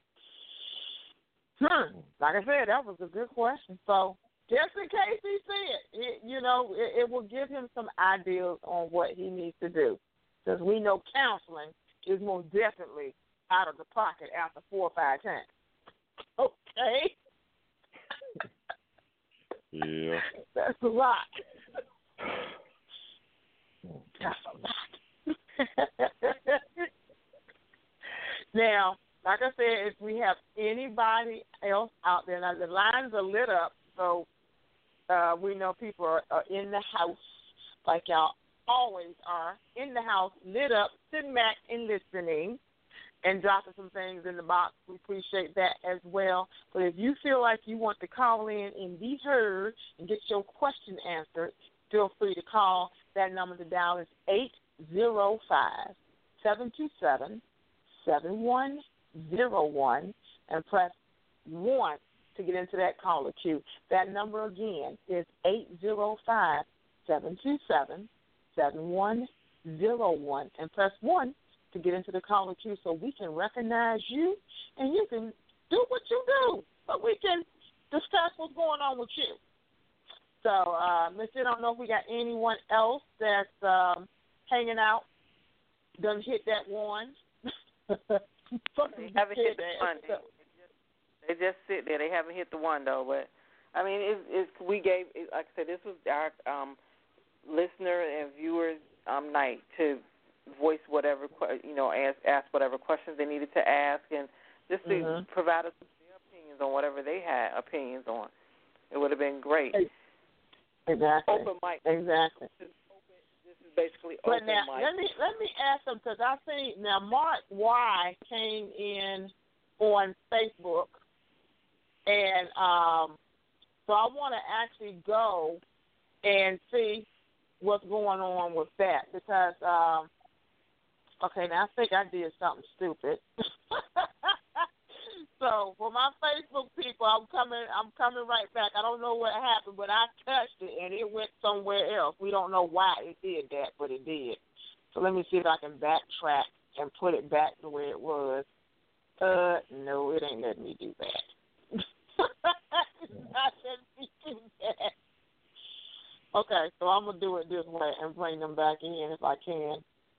Hmm. Like I said, that was a good question. So, just in case he see it, it you know, it, it will give him some ideas on what he needs to do. Because we know counseling is most definitely out of the pocket after four or five times. Okay? Yeah. That's a lot. That's a lot. Now, like I said, if we have anybody else out there, now the lines are lit up, so uh, we know people are, are in the house, like y'all always are, in the house, lit up, sitting back and listening, and dropping some things in the box. We appreciate that as well. But if you feel like you want to call in and be heard and get your question answered, feel free to call. That number to dial is eight zero five, seven two seven, seven one zero one and press one to get into that caller queue. That number again is eight zero five, seven two seven, seven one zero one and press one to get into the caller queue so we can recognize you and you can do what you do, so we can discuss what's going on with you. So, uh, Mister I don't know if we got anyone else that's um, hanging out, doesn't hit that one. They haven't hit the one. They, they just sit there. They haven't hit the one, though. But, I mean, it's, it's, we gave, it, like I said, this was our um, listener and viewers um, night to voice whatever, you know, ask, ask whatever questions they needed to ask, and just to mm-hmm. provide us their opinions on whatever they had opinions on. It would have been great. Exactly. Open mic. Exactly. This is, open, this is basically but open now, mic. let me let me ask them because I think now Mark Y came in on Facebook, and um, so I want to actually go and see what's going on with that because um, okay, now I think I did something stupid. So for my Facebook people, I'm coming. I'm coming right back. I don't know what happened, but I touched it and it went somewhere else. We don't know why it did that, but it did. So let me see if I can backtrack and put it back to where it was. Uh, no, it ain't letting me do that. It's not letting me do that. Okay, so I'm gonna do it this way and bring them back in if I can.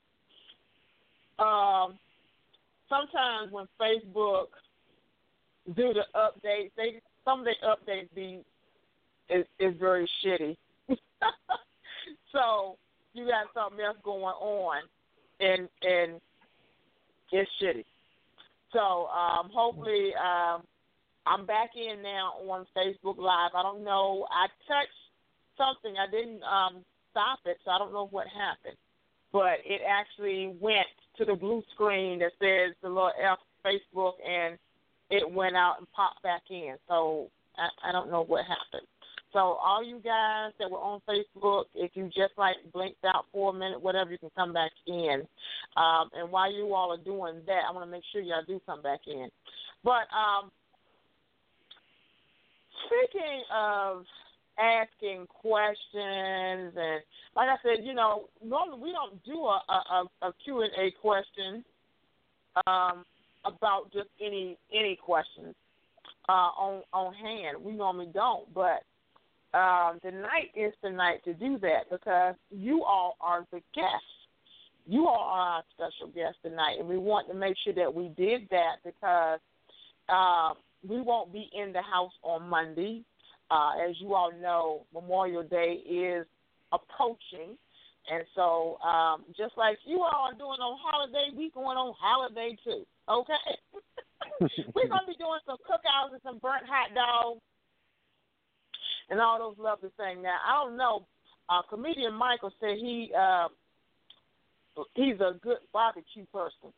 Um, sometimes when Facebook do the updates, they some of the updates be is, is very shitty. So you got something else going on, and and it's shitty. So um, hopefully um, I'm back in now on Facebook Live. I don't know. I touched something. I didn't um, stop it, so I don't know what happened. But it actually went to the blue screen that says the little F Facebook, and it went out and popped back in. So I, I don't know what happened. So all you guys that were on Facebook, if you just like blinked out for a minute, whatever, you can come back in. Um, and while you all are doing that, I want to make sure y'all do come back in. But um, speaking of asking questions, and like I said, you know, normally we don't do a, a, a Q and A question um, about just any any questions uh, on on hand. We normally don't, but um, tonight is the night to do that because you all are the guests. You all are our special guests tonight, and we want to make sure that we did that because uh, we won't be in the house on Monday. Uh, as you all know, Memorial Day is approaching, and so um, just like you all are doing on holiday, we going on holiday too, okay? We're going to be doing some cookouts and some burnt hot dogs and all those lovely things. Now, I don't know, uh, comedian Michael said he uh, he's a good barbecue person.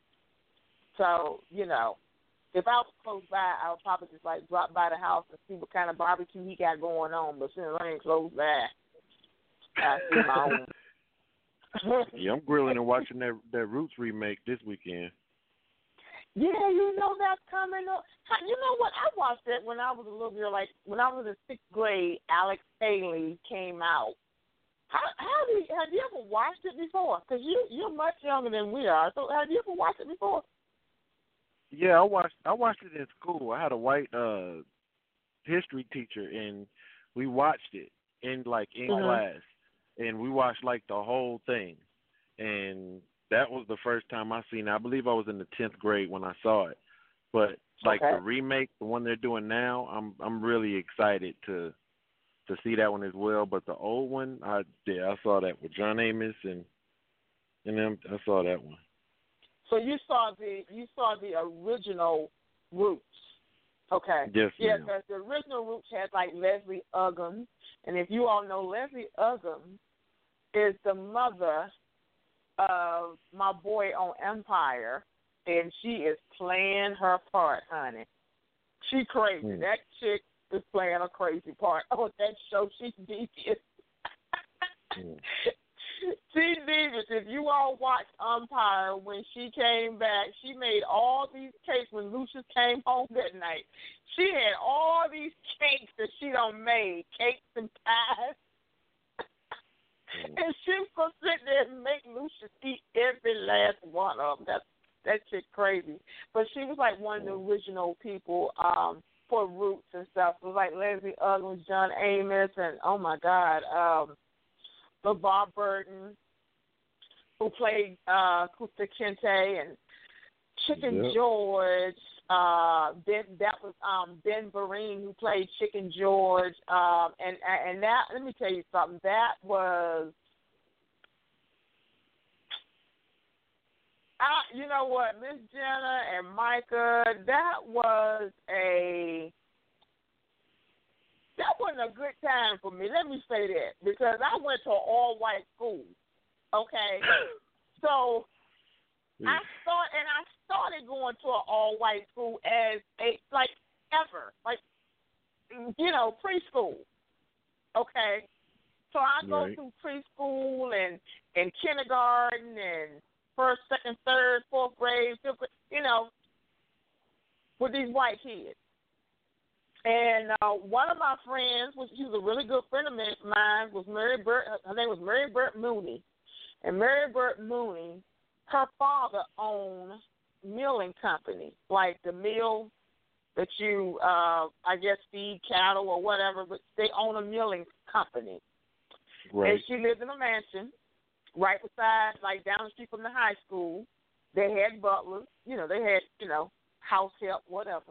So, you know, if I was close by, I would probably just, like, drop by the house and see what kind of barbecue he got going on. But since I ain't close by, I see my own. Yeah, I'm grilling and watching that that Roots remake this weekend. Yeah, you know that's coming up. You know what? I watched it when I was a little girl. Like, when I was in sixth grade, Alex Haley came out. How, how do you, have you ever watched it before? Because you, you're much younger than we are. So have you ever watched it before? Yeah, I watched I watched it in school. I had a white uh history teacher, and we watched it in like in mm-hmm. class, and we watched like the whole thing, and that was the first time I seen it. I believe I was in the tenth grade when I saw it, but like okay. the remake, the one they're doing now, I'm I'm really excited to to see that one as well. But the old one, I yeah, I saw that with John Amos and and them. I saw that one. So you saw the you saw the original Roots, okay? Yes, yeah, ma'am. because the original Roots had like Leslie Uggams, and if you all know, Leslie Uggams is the mother of my boy on Empire, and she is playing her part, honey. She crazy. Mm. That chick is playing a crazy part on that show. She's devious. mm. She's devious. If you all watched Empire when she came back, she made all these cakes when Lucius came home that night. She had all these cakes that she done made, cakes and pies. And she was going to sit there and make Lucius eat every last one of them. That's, that chick crazy. But she was like one of the original people um, for Roots and stuff. It was like Leslie Uggams, John Amos, and, oh, my God, um, LeVar Burton, who played uh, Kuta Kinte, and Chicken yep. George. Uh, ben, that was um, Ben Vereen, who played Chicken George. Um, and and that, let me tell you something, that was, I, you know what, Miss Jenna and Micah, that was a that wasn't a good time for me. Let me say that because I went to an all-white school. Okay, so I start and I started going to an all-white school as a like ever like you know preschool. Okay, so I go Right. through preschool and and kindergarten and first, second, third, fourth grade, fifth grade, you know, with these white kids. And uh, one of my friends, which she was a really good friend of mine, was Mary Burt. Her name was Mary Burt Mooney. And Mary Burt Mooney, her father owned milling company, like the mill that you, uh, I guess, feed cattle or whatever, but they own a milling company. Right. And she lived in a mansion right beside, like down the street from the high school. They had butlers, you know, they had, you know, house help, whatever.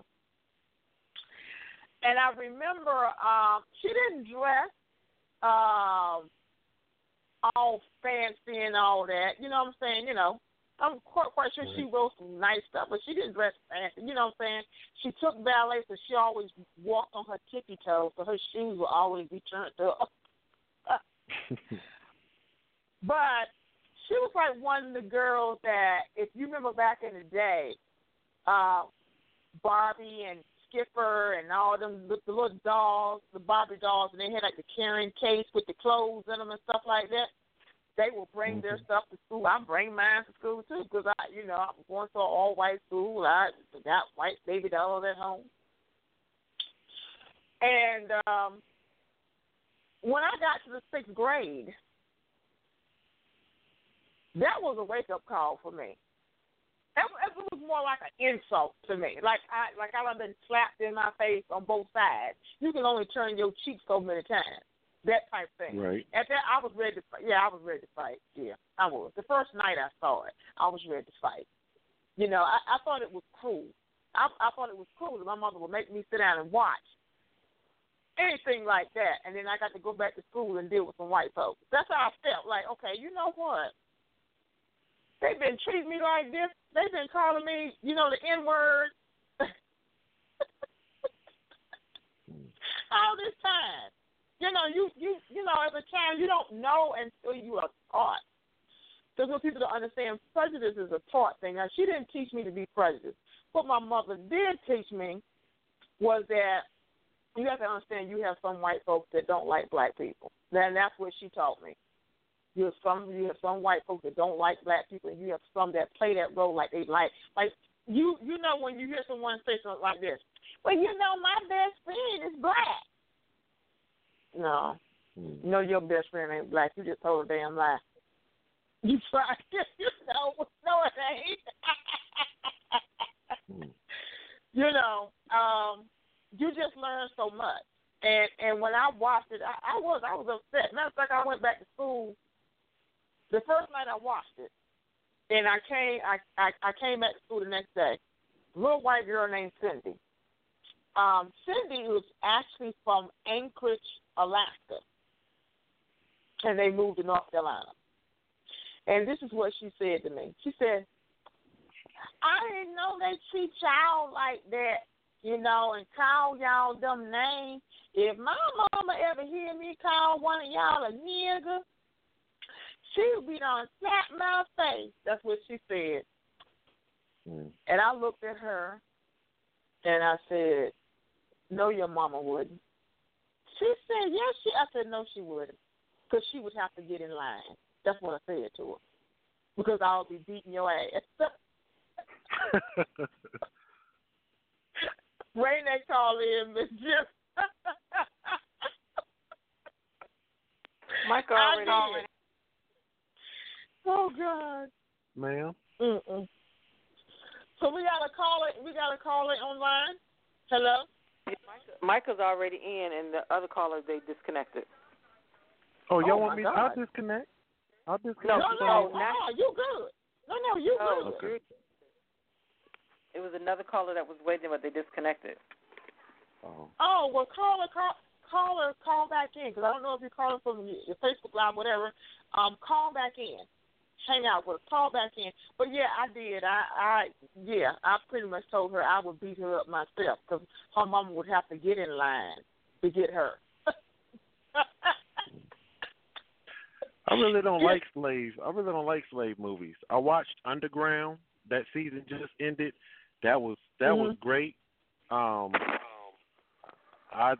And I remember um, she didn't dress um, all fancy and all that. You know what I'm saying? You know, I'm quite, quite sure she wrote some nice stuff, but she didn't dress fancy. You know what I'm saying? She took ballet, so she always walked on her tippy toes, so her shoes would always be turned up. But she was like one of the girls that, if you remember back in the day, uh, Barbie and Skipper and all them, the, the little dolls, the Barbie dolls, and they had like the carrying case with the clothes in them and stuff like that. They will bring mm-hmm. their stuff to school. I'm bringing mine to school too because I, you know, I'm going to an all-white school. I got white baby dolls at home. And um, when I got to the sixth grade, that was a wake-up call for me. It, it was more like an insult to me. Like I, like I've been slapped in my face on both sides. You can only turn your cheek so many times. That type thing. Right. At that, I was ready to fight. Yeah, I was ready to fight. Yeah, I was. The first night I saw it, I was ready to fight. You know, I, I thought it was cool. I, I thought it was cool that my mother would make me sit down and watch anything like that, and then I got to go back to school and deal with some white folks. That's how I felt. Like, okay, you know what? They've been treating me like this. They've been calling me, you know, the N-word all this time. You know, you, you you know, as a child, you don't know until you are taught. So for people to understand, prejudice is a taught thing. Now, she didn't teach me to be prejudiced. What my mother did teach me was that you have to understand you have some white folks that don't like black people. And that's what she taught me. You have some you have some white folks that don't like black people, and you have some that play that role like they like. Like you you know when you hear someone say something like this, well, you know my best friend is black. No, mm. you know your best friend ain't black. You just told a damn lie. You try, you know, no it ain't. mm. You know, um, you just learn so much. And and when I watched it, I, I was I was upset. Matter of fact, I went back to school. The first night I watched it, and I came I, I, I came back to school the next day. A little white girl named Cindy. Um, Cindy was actually from Anchorage, Alaska, and they moved to North Carolina. And this is what she said to me. She said, I didn't know they treat y'all like that, you know, and call y'all them names. If my mama ever hear me call one of y'all a nigger, she would be done slap my face. That's what she said. Mm. And I looked at her, and I said, no, your mama wouldn't. She said, yes, she. I said, no, she wouldn't, because she would have to get in line. That's what I said to her, because I'll be beating your ass. Rain that call in, Miss Jim. Michael already on. Oh God, ma'am. Mm-mm. So we got a caller. We got a caller online. Hello. Micah's already in, and the other callers they disconnected. Oh, y'all oh want me? God. I'll disconnect. I'll disconnect. No, no, no, no, you good. No, no, you oh, good. Okay. It was another caller that was waiting, but they disconnected. Oh. Oh well, caller, call, caller, call back in, because I don't know if you're calling from your Facebook Live, whatever. Um, call back in. hang out with her, call back in. But yeah, I did. I, I, yeah, I pretty much told her I would beat her up myself because her mama would have to get in line to get her. I really don't like slave. I really don't like slave movies. I watched Underground. That season just ended. That was that mm-hmm. was great. Um, I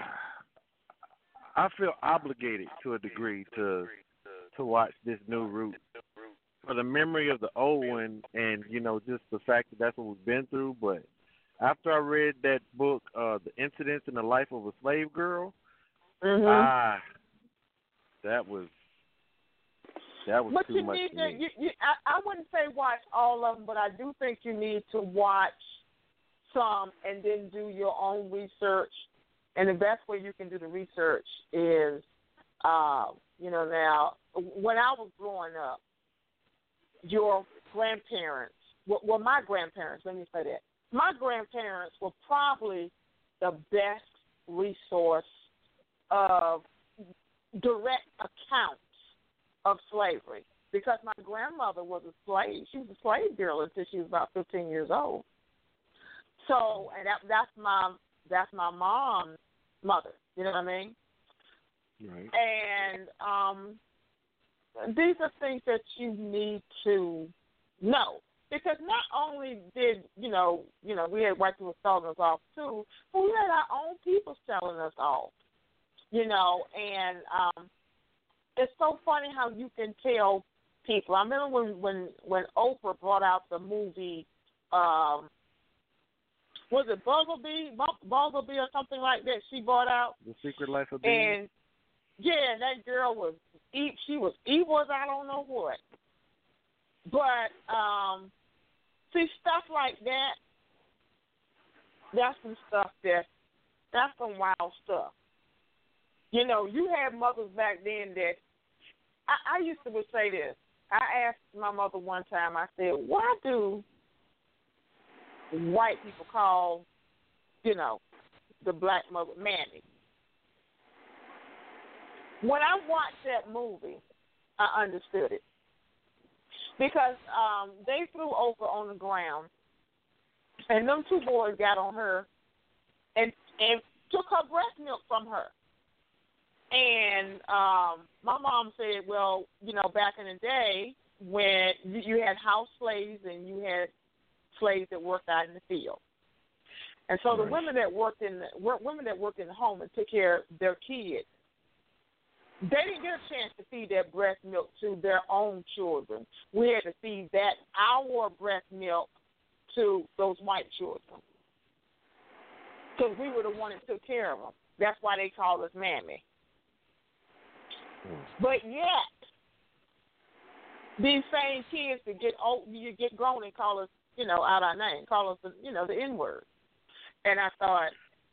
I feel obligated to a degree to to watch this new route for the memory of the old one, and you know just the fact that that's what we've been through. But after I read that book, uh, The Incidents in the Life of a Slave Girl, mm-hmm. ah, that was. That was but too you much need to to. me. You, you, I, I wouldn't say watch all of them, but I do think you need to watch some and then do your own research. And the best way you can do the research is, uh, you know, now when I was growing up, your grandparents, well, well, my grandparents. Let me say that my grandparents were probably the best resource of direct accounts of slavery, because my grandmother was a slave. She was a slave girl until she was about fifteen years old. So, and that, that's my that's my mom's mother. You know what I mean? Right. And um, these are things that you need to know, because not only did you know you know we had white people selling us off too, but we had our own people selling us off. You know, and um, it's so funny how you can tell people. I remember when when, when Oprah brought out the movie, um, was it Bumblebee, Bumblebee or something like that? She brought out The Secret Life of Bees. And yeah, that girl was she was evil as I don't know what. But um, see, stuff like that. That's some stuff that that's some wild stuff. You know, you had mothers back then that. I, I used to would say this. I asked my mother one time, I said, why do white people call, you know, the black mother Mammy? When I watched that movie, I understood it. Because um, they threw Oprah on the ground, and them two boys got on her and, and took her breast milk from her. And um, my mom said, well, you know, back in the day when you had house slaves and you had slaves that worked out in the field. And so right. the women that worked in the women that worked in the home and took care of their kids, they didn't get a chance to feed that breast milk to their own children. We had to feed that our breast milk to those white children, because we were the ones that took care of them. That's why they called us Mammy. But yet, these same kids that get old, you get grown and call us, you know, out our name, call us, the, you know, the N word. And I thought,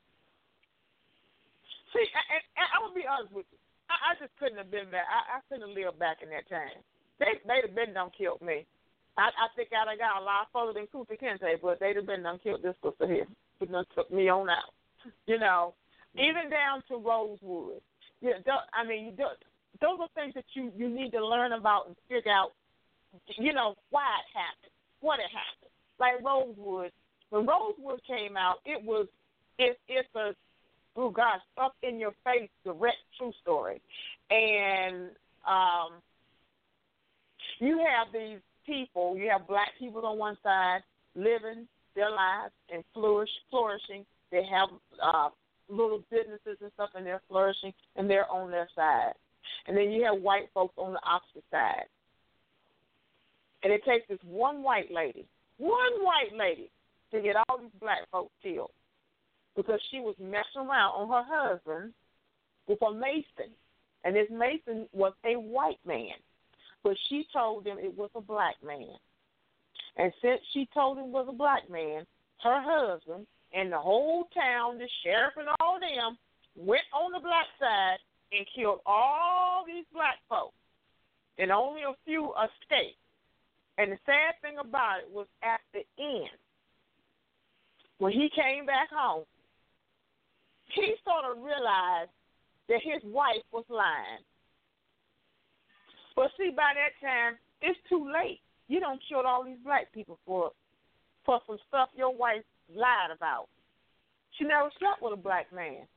see, and, and I'm gonna be honest with you, I, I just couldn't have been back. I, I couldn't have lived back in that time. They they'd have been done killed me. I, I think I'd have got a lot further than Kunta Kinte, but they'd have been done killed this sister here. But done took me on out. You know, even down to Rosewood. Yeah, I mean, you do, those are things that you, you need to learn about and figure out, you know, why it happened, what it happened. Like Rosewood, when Rosewood came out, it was, it, it's a, oh gosh, up in your face, direct true story. And um, you have these people, you have black people on one side living their lives and flourish, flourishing. They have uh, little businesses and stuff, and they're flourishing, and they're on their side. And then you have white folks on the opposite side. And it takes this one white lady, one white lady, to get all these black folks killed because she was messing around on her husband with a Mason. And this Mason was a white man, but she told him it was a black man. And since she told him it was a black man, her husband and the whole town, the sheriff and all them, went on the black side and killed all these black folks. And only a few escaped. And the sad thing about it was at the end, when he came back home, he sort of realized that his wife was lying. But see, by that time, it's too late. You done killed all these black people for for some stuff your wife lied about. She never slept with a black man.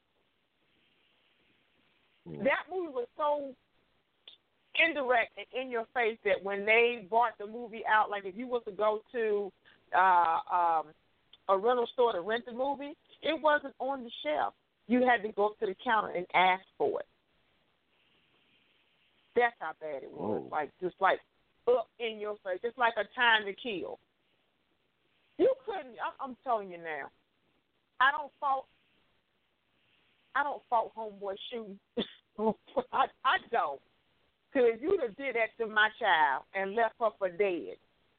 Yeah. That movie was so indirect and in your face that when they brought the movie out, like if you was to go to uh, um, a rental store to rent the movie, it wasn't on the shelf. You had to go up to the counter and ask for it. That's how bad it was. Oh. Like just like up in your face, just like A Time to Kill. You couldn't. I'm, I'm telling you now. I don't fault. I don't fault homeboy shooting. I, I don't. Because if you'd have did that to my child and left her for dead,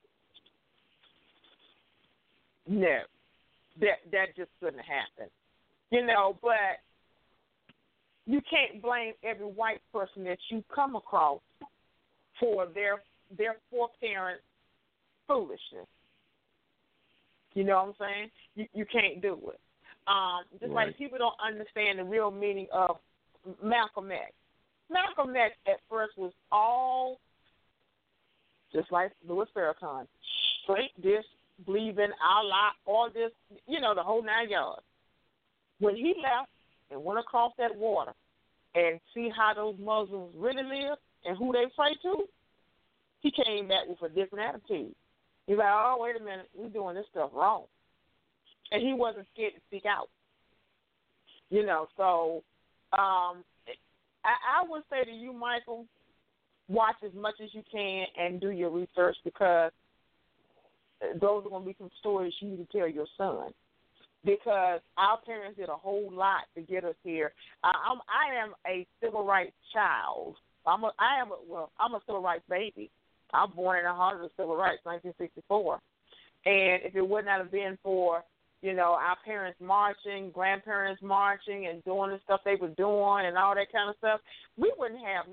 no, that that just couldn't happen. You know, but you can't blame every white person that you come across for their their foreparents' foolishness. You know what I'm saying? You you can't do it. Um, just right. like people don't understand the real meaning of Malcolm X. Malcolm X at first was all just like Louis Farrakhan, straight this, believe in Allah, all this, you know, the whole nine yards. When he left and went across that water and see how those Muslims really live and who they pray to, he came back with a different attitude. He's like, oh, wait a minute, we're doing this stuff wrong. And he wasn't scared to speak out. You know, so um, I, I would say to you, Michael, watch as much as you can and do your research because those are going to be some stories you need to tell your son. Because our parents did a whole lot to get us here. I, I'm, I am a civil rights child. I'm a, I am a, well, I'm a civil rights baby. I'm born in the heart of the civil rights, nineteen sixty-four. And if it would not have been for, you know, our parents marching, grandparents marching and doing the stuff they were doing and all that kind of stuff, we wouldn't have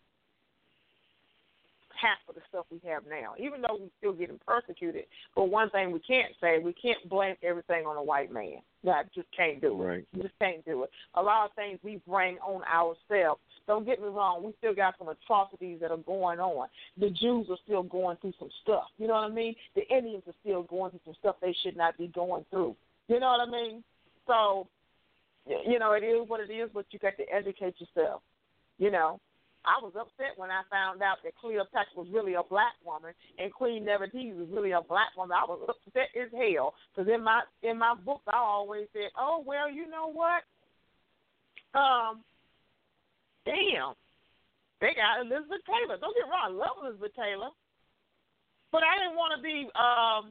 half of the stuff we have now, even though we're still getting persecuted. But one thing we can't say, we can't blame everything on a white man. That just can't do it. Right. You just can't do it. A lot of things we bring on ourselves. Don't get me wrong, we still got some atrocities that are going on. The Jews are still going through some stuff. You know what I mean? The Indians are still going through some stuff they should not be going through. You know what I mean? So, you know, it is what it is, but you got to educate yourself. You know, I was upset when I found out that Cleopatra was really a black woman and Queen Nefertiti was really a black woman. I was upset as hell because in my in my book I always said, oh, well, you know what? Um, damn, they got Elizabeth Taylor. Don't get me wrong, I love Elizabeth Taylor, but I didn't want to be. Um,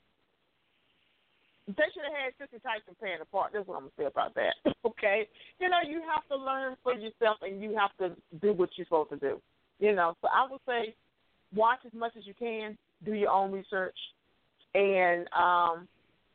They should have had Sissy Tyson playing the part. That's what I'm going to say about that. Okay? You know, you have to learn for yourself and you have to do what you're supposed to do. You know, so I would say watch as much as you can, do your own research, and um,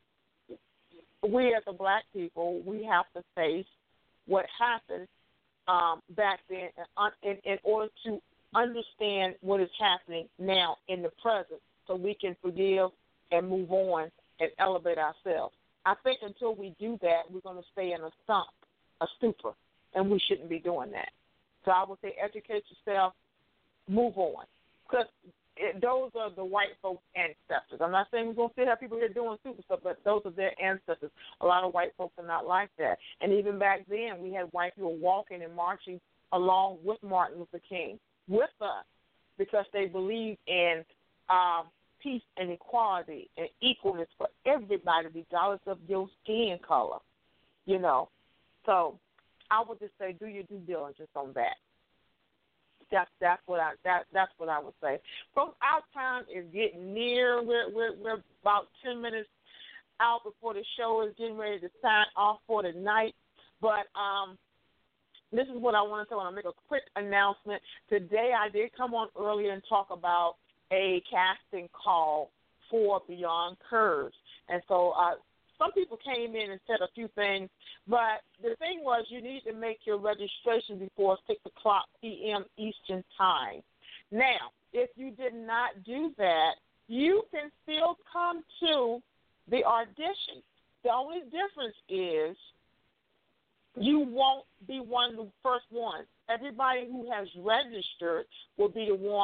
we as a black people, we have to face what happened um, back then in, in order to understand what is happening now in the present so we can forgive and move on and elevate ourselves. I think until we do that, we're going to stay in a stump, a stupor, and we shouldn't be doing that. So I would say educate yourself, move on. Because those are the white folks' ancestors. I'm not saying we're going to still have people here doing stupid stuff, but those are their ancestors. A lot of white folks are not like that. And even back then, we had white people walking and marching along with Martin Luther King, with us, because they believed in um, peace and equality and equalness for everybody, regardless of your skin color, you know. So I would just say do your due diligence on that. That's that's what I that that's what I would say. Folks, our time is getting near. We're we're we're about ten minutes out before the show is getting ready to sign off for the night. But um, this is what I want to say. I want to make a quick announcement. Today I did come on earlier and talk about a casting call for Beyond Curves. And so uh, some people came in and said a few things, but the thing was you need to make your registration before six o'clock p.m. Eastern Time. Now, if you did not do that, you can still come to the audition. The only difference is you won't be one of the first ones. Everybody who has registered will be the one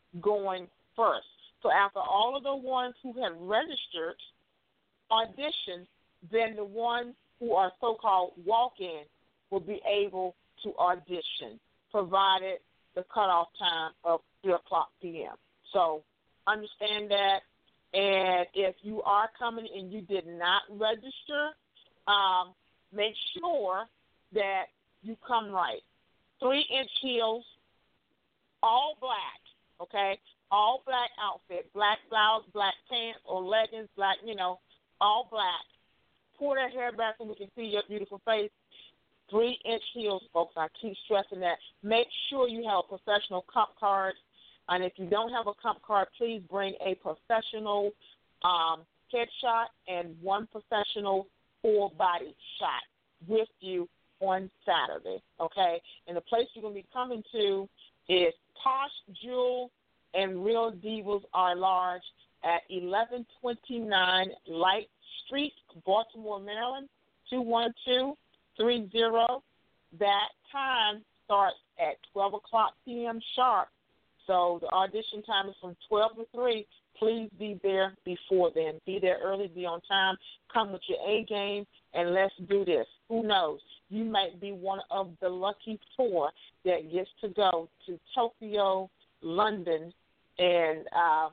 going first. So after all of the ones who have registered audition, then the ones who are so-called walk-in will be able to audition, provided the cutoff time of three o'clock p.m. So understand that. And if you are coming and you did not register, um, make sure that you come right. Three-inch heels, all black, okay? All black outfit, black blouse, black pants or leggings, black, you know, all black. Pull that hair back so we can see your beautiful face. Three-inch heels, folks. I keep stressing that. Make sure you have a professional comp card. And if you don't have a comp card, please bring a professional um, headshot and one professional full-body shot with you on Saturday, okay? And the place you're going to be coming to is Posh Jewel and Real Divas Are Large at eleven twenty-nine Light Street, Baltimore, Maryland, two one two three zero. That time starts at twelve o'clock p.m. sharp. So the audition time is from twelve to three. Please be there before then. Be there early, be on time. Come with your A game, and let's do this. Who knows? You might be one of the lucky four that gets to go to Tokyo, London, and uh,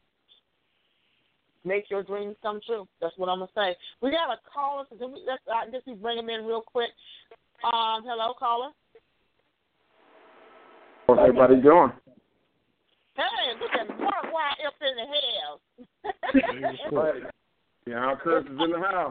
make your dreams come true. That's what I'm going to say. We got a caller. So we, let's, I guess we bring him in real quick. Um, hello, caller. How's everybody doing? Hey, look at Mark White up in the house. Yeah, Chris is in the house.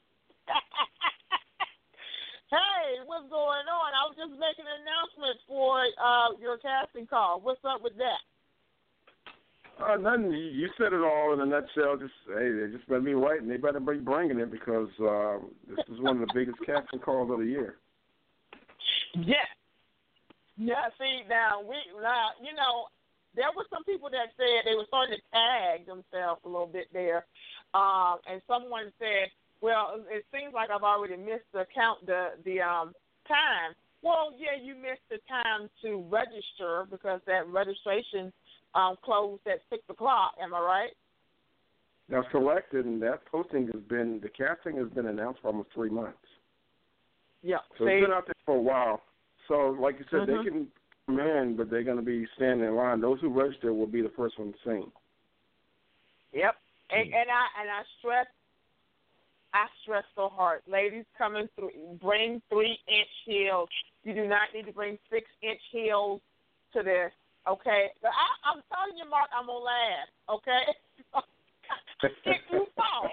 Hey, what's going on? I was just making an announcement for uh, your casting call. What's up with that? Uh, nothing. You you said it all in a nutshell. Just hey, they just better be right, and they better be bringing it because uh, this is one of the biggest casting calls of the year. Yeah. Yeah. See, now we now you know. There were some people that said they were starting to tag themselves a little bit there, um, and someone said, "Well, it seems like I've already missed the count the the um, time." Well, yeah, you missed the time to register because that registration um, closed at six o'clock. Am I right? That's correct, and that posting has been the casting has been announced for almost three months. Yeah, so see? It's been out there for a while. So, like you said, mm-hmm. they can. Man, but they're going to be standing in line. Those who register will be the first one seen. Yep, and, and I and I stress, I stress so hard, ladies coming through, bring three inch heels. You do not need to bring six inch heels to this. Okay, I, I'm telling you, Mark, I'm gonna laugh. Okay, if you fall.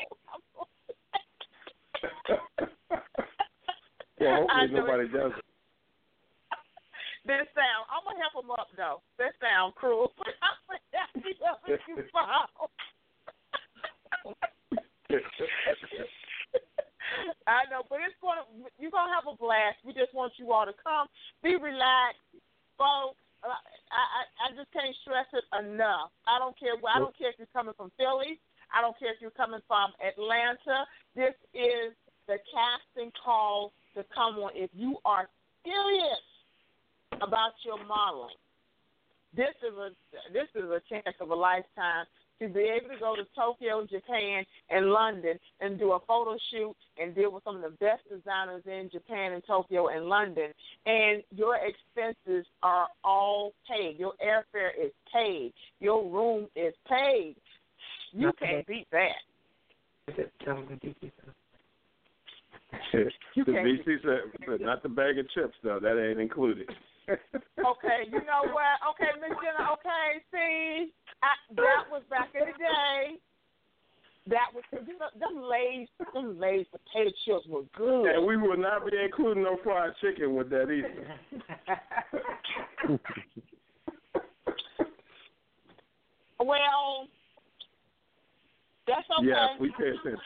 Well, hopefully nobody does it. This sound, I'm going to help them up, though. This sound cruel. I'm going to help you up if you fall. I know, but it's going to, you're going to have a blast. We just want you all to come. Be relaxed, folks. I, I, I just can't stress it enough. I don't care. I don't care if you're coming from Philly. I don't care if you're coming from Atlanta. This is the casting call to come on. If you are serious about your modeling, this is a this is a chance of a lifetime to be able to go to Tokyo, Japan, and London and do a photo shoot and deal with some of the best designers in Japan and Tokyo and London. And your expenses are all paid. Your airfare is paid. Your room is paid. You Not can't paid. beat that. You the can't V C said, not the bag of chips, though. That ain't included. Okay, you know what? Okay, Miss Jenna, okay, see, I, that was back in the day. That was, you know, them Lay's, them Lay's potato chips were good. And we will not be including no fried chicken with that either. Well, that's okay. Yes, we pay attention.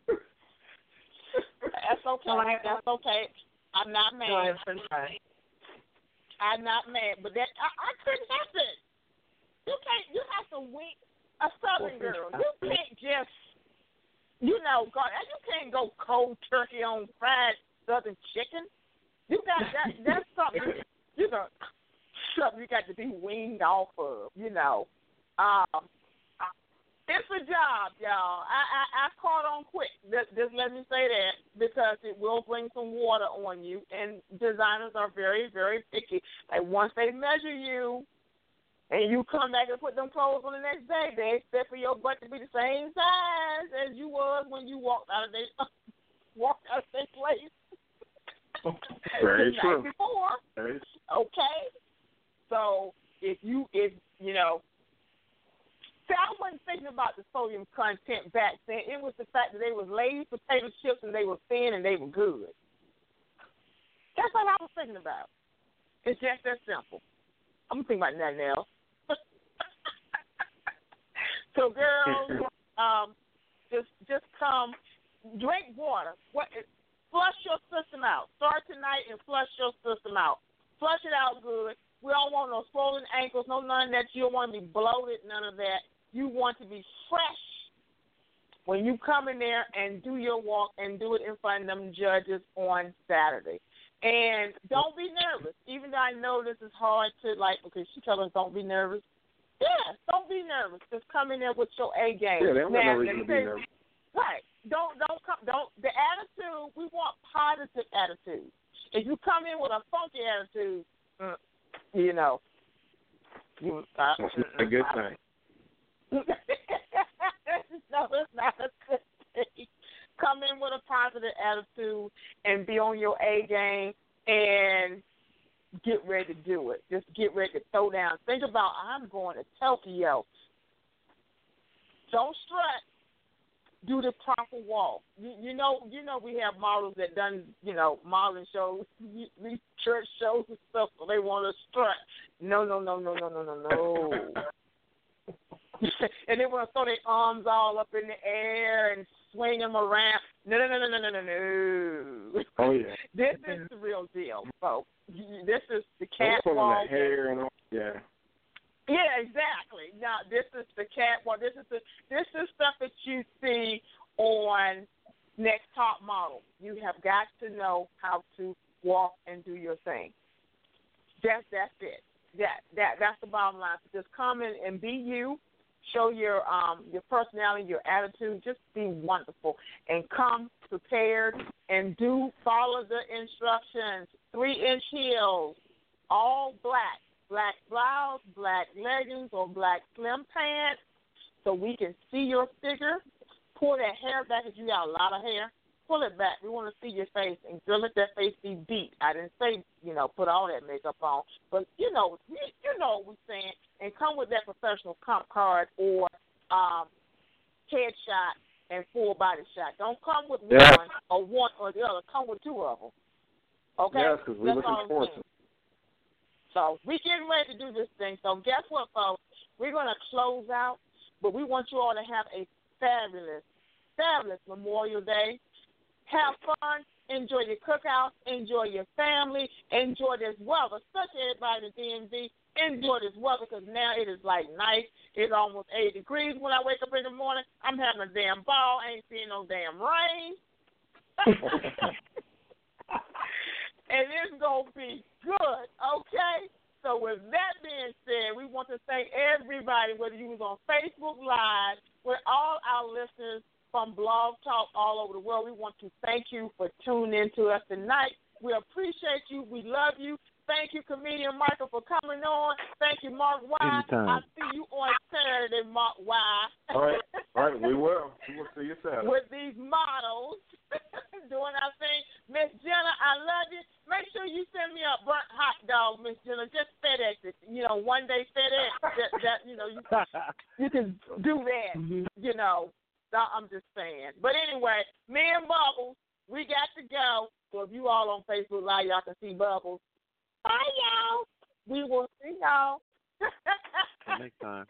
That's okay. That's okay. I'm not mad. I'm not mad, but that I, I couldn't help it. You can't. You have to wink a Southern girl. You can't just, you know, go. You can't go cold turkey on fried Southern chicken. You got that. That's something. You know. something you got to be weaned off of, you know. Um, it's a job, y'all. I, I, I caught on quick. Just, just let me say that, because it will bring some water on you, and designers are very, very picky. Like, once they measure you and you come back and put them clothes on the next day, they expect for your butt to be the same size as you was when you walked out of their walked out of their place. Very the true. night before. Very Okay? So if you if you know see, I wasn't thinking about the sodium content back then. It was the fact that they was lazy potato chips and they were thin and they were good. That's what I was thinking about. It's just that simple. I'm thinking about nothing else. So, girls, um, just just come, drink water. What? Flush your system out. Start tonight and flush your system out. Flush it out good. We don't want no swollen ankles, no none of that. You don't want to be bloated, none of that. You want to be fresh when you come in there and do your walk and do it in front of them judges on Saturday. And don't be nervous. Even though I know this is hard to, like, because she tells us don't be nervous. Yeah, don't be nervous. Just come in there with your A game. Yeah, they don't now, have no reason to be nervous. Right. Don't don't come don't the attitude, we want positive attitude. If you come in with a funky attitude, mm, you know, you uh, That's not a good thing. No, it's not a good thing. Come in with a positive attitude and be on your A game and get ready to do it. Just get ready to throw down. Think about, I'm going to Tokyo. Don't stress. Do the proper walk. You, you know, you know, we have models that done, you know, modeling shows, these church shows and stuff, so they want to strut. No, no, no, no, no, no, no, no. And they want to throw their arms all up in the air and swing them around. No, no, no, no, no, no, no, no. Oh yeah. This is the real deal, folks. This is the Don't pull catwalk. in the hair and all. Yeah. Yeah, exactly. Now, this is the catwalk. This is the this is stuff that you see on Next Top Model. You have got to know how to walk and do your thing. That's that's it. That that that's the bottom line. So just come in and be you. Show your um your personality, your attitude. Just be wonderful and come prepared and do follow the instructions. Three inch heels, all black. Black blouse, black leggings, or black slim pants, so we can see your figure. Pull that hair back if you got a lot of hair. Pull it back. We want to see your face, and don't let that face be beat. I didn't say, you know, put all that makeup on, but you know, you, you know what we're saying. And come with that professional comp card or um, headshot and full body shot. Don't come with Yeah. one or one or the other. Come with two of them. Okay? Yeah, because we're That's all looking I'm forward saying. to it. So we're getting ready to do this thing. So guess what, folks? We're going to close out, but we want you all to have a fabulous, fabulous Memorial Day. Have fun. Enjoy your cookouts. Enjoy your family. Enjoy this weather. Especially everybody in the D M V. Enjoy this weather because now it is like nice. It's almost eighty degrees when I wake up in the morning. I'm having a damn ball. I ain't seeing no damn rain. And it's going to be good, okay? So with that being said, we want to thank everybody, whether you was on Facebook Live, with all our listeners from Blog Talk all over the world. We want to thank you for tuning in to us tonight. We appreciate you. We love you. Thank you, comedian Michael, for coming on. Thank you, Mark Y. Anytime. I'll see you on Saturday, Mark Y. All right. All right. We will. We will see you Saturday. With these models doing our thing. Miss Jenna, I love you. Make sure you send me a burnt hot dog, Miss Jenna. Just FedEx it. You know, one day FedEx. that, that you know, you, you can do that. Mm-hmm. You know, so I'm just saying. But anyway, me and Bubbles, we got to go. So if you all on Facebook Live, y'all can see Bubbles. Bye, y'all. We will see y'all. Next time.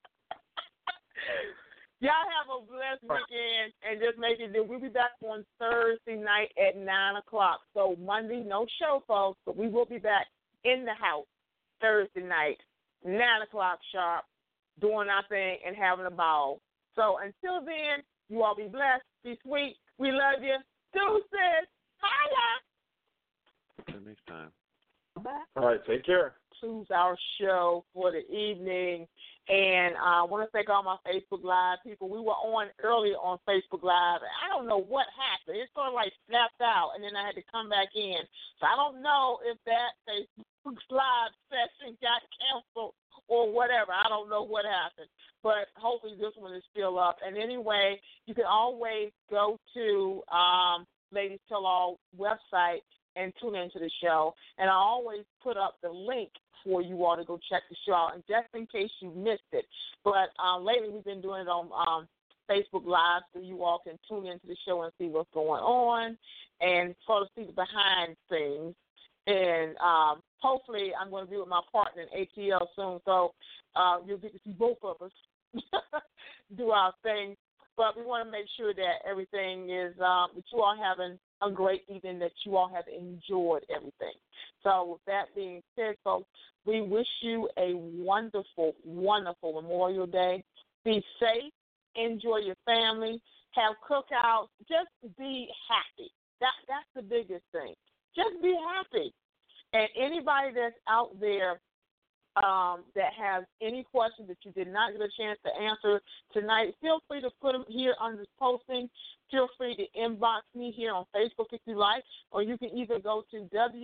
Y'all have a blessed weekend, and just make it do. We'll be back on Thursday night at nine o'clock. So Monday, no show, folks, but we will be back in the house Thursday night, nine o'clock sharp, doing our thing and having a ball. So until then, you all be blessed, be sweet. We love you. Deuces. Hiya. Until next time. All right, take care. Concludes our show for the evening. And uh, I want to thank all my Facebook Live people. We were on earlier on Facebook Live. And I don't know what happened. It sort of like snapped out, and then I had to come back in. So I don't know if that Facebook Live session got canceled or whatever. I don't know what happened. But hopefully this one is still up. And anyway, you can always go to um, Ladies Tell All website and tune into the show. And I always put up the link for you all to go check the show out, and just in case you missed it. But um, lately we've been doing it on um, Facebook Live, so you all can tune into the show and see what's going on and sort of see the behind scenes. And um, hopefully I'm going to be with my partner in A T L soon, so uh, you'll get to see both of us do our thing. But we want to make sure that everything is, um, that you all having a great evening, that you all have enjoyed everything. So with that being said, folks, we wish you a wonderful, wonderful Memorial Day. Be safe. Enjoy your family. Have cookouts. Just be happy. That, that's the biggest thing. Just be happy. And anybody that's out there Um, that has any questions that you did not get a chance to answer tonight, feel free to put them here under this posting. Feel free to inbox me here on Facebook if you like, or you can either go to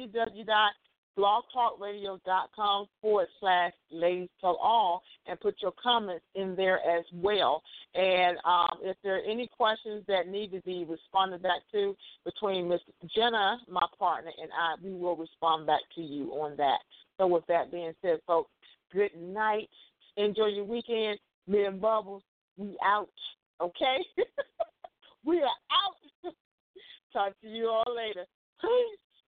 www.blogtalkradio.com forward slash Ladies Tell All and put your comments in there as well. And um, if there are any questions that need to be responded back to between Miss Jenna, my partner, and I, we will respond back to you on that. So with that being said, folks, good night. Enjoy your weekend. Me and Bubbles, we out. Okay? We are out. Talk to you all later. Peace.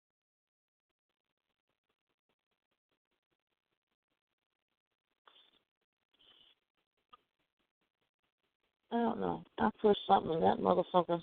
I don't know. I pushed something in that motherfucker.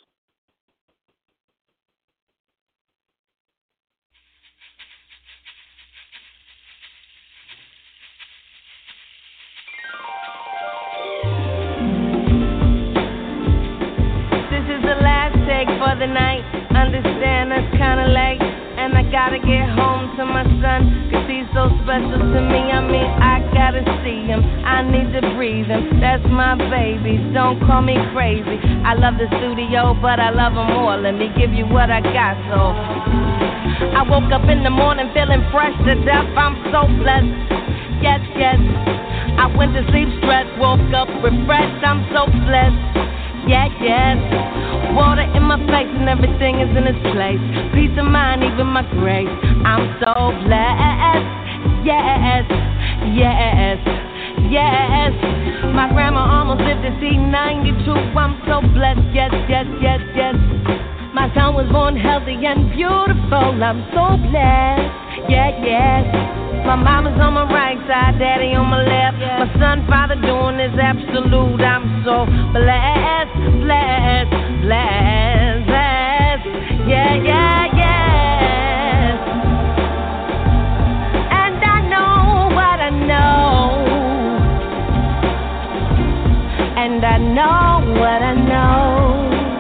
For the night, understand that's kinda late, and I gotta get home to my son, cause he's so special to me. I mean, I gotta see him, I need to breathe him, that's my baby, don't call me crazy. I love the studio, but I love him more, let me give you what I got. So I woke up in the morning feeling fresh to death, I'm so blessed, yes, yes. I went to sleep stressed, woke up refreshed, I'm so blessed. Yeah, yes. Water in my face and everything is in its place. Peace of mind, even my grace. I'm so blessed. Yes, yes, yes. My grandma almost lived to see ninety-two. I'm so blessed. Yes, yes, yes, yes. My son was born healthy and beautiful. I'm so blessed. Yeah, yes. My mama's on my right side, daddy on my left. My son, father doing is absolute. I'm so blessed, blessed, blessed, blessed. Yeah, yeah, yes. And I know what I know. And I know what I know.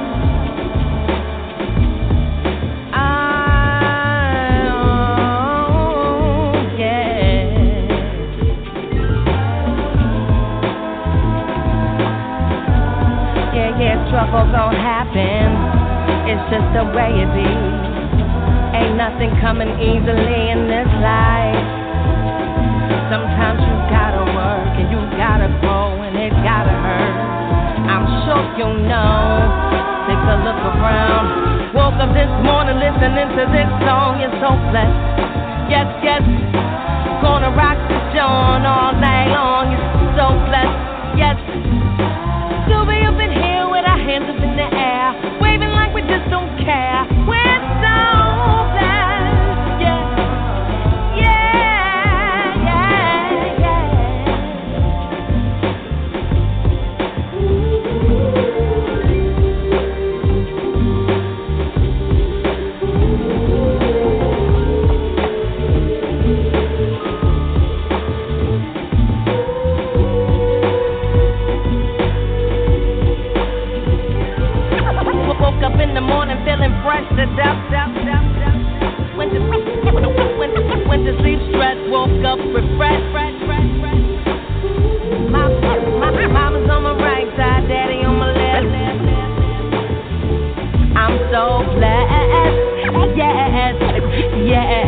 Trouble gon' happen, it's just the way it be. Ain't nothing coming easily in this life. Sometimes you gotta work and you gotta grow and it gotta hurt. I'm sure you know, take a look around. Woke up this morning listening to this song, you're so blessed. Yes, yes, gonna rock the show all night long, you're so blessed. Yes, still be up in here with our hands up in the air, waving like we just don't care. We're so blessed, yeah, yeah, yeah, yeah. Woke up in the morning feeling fresh to death, death, death, death. Went to, went to, went to, went to sleep stressed, woke up refreshed. My, my, my mama's on my right side, daddy on my left. I'm so blessed, yes, yes.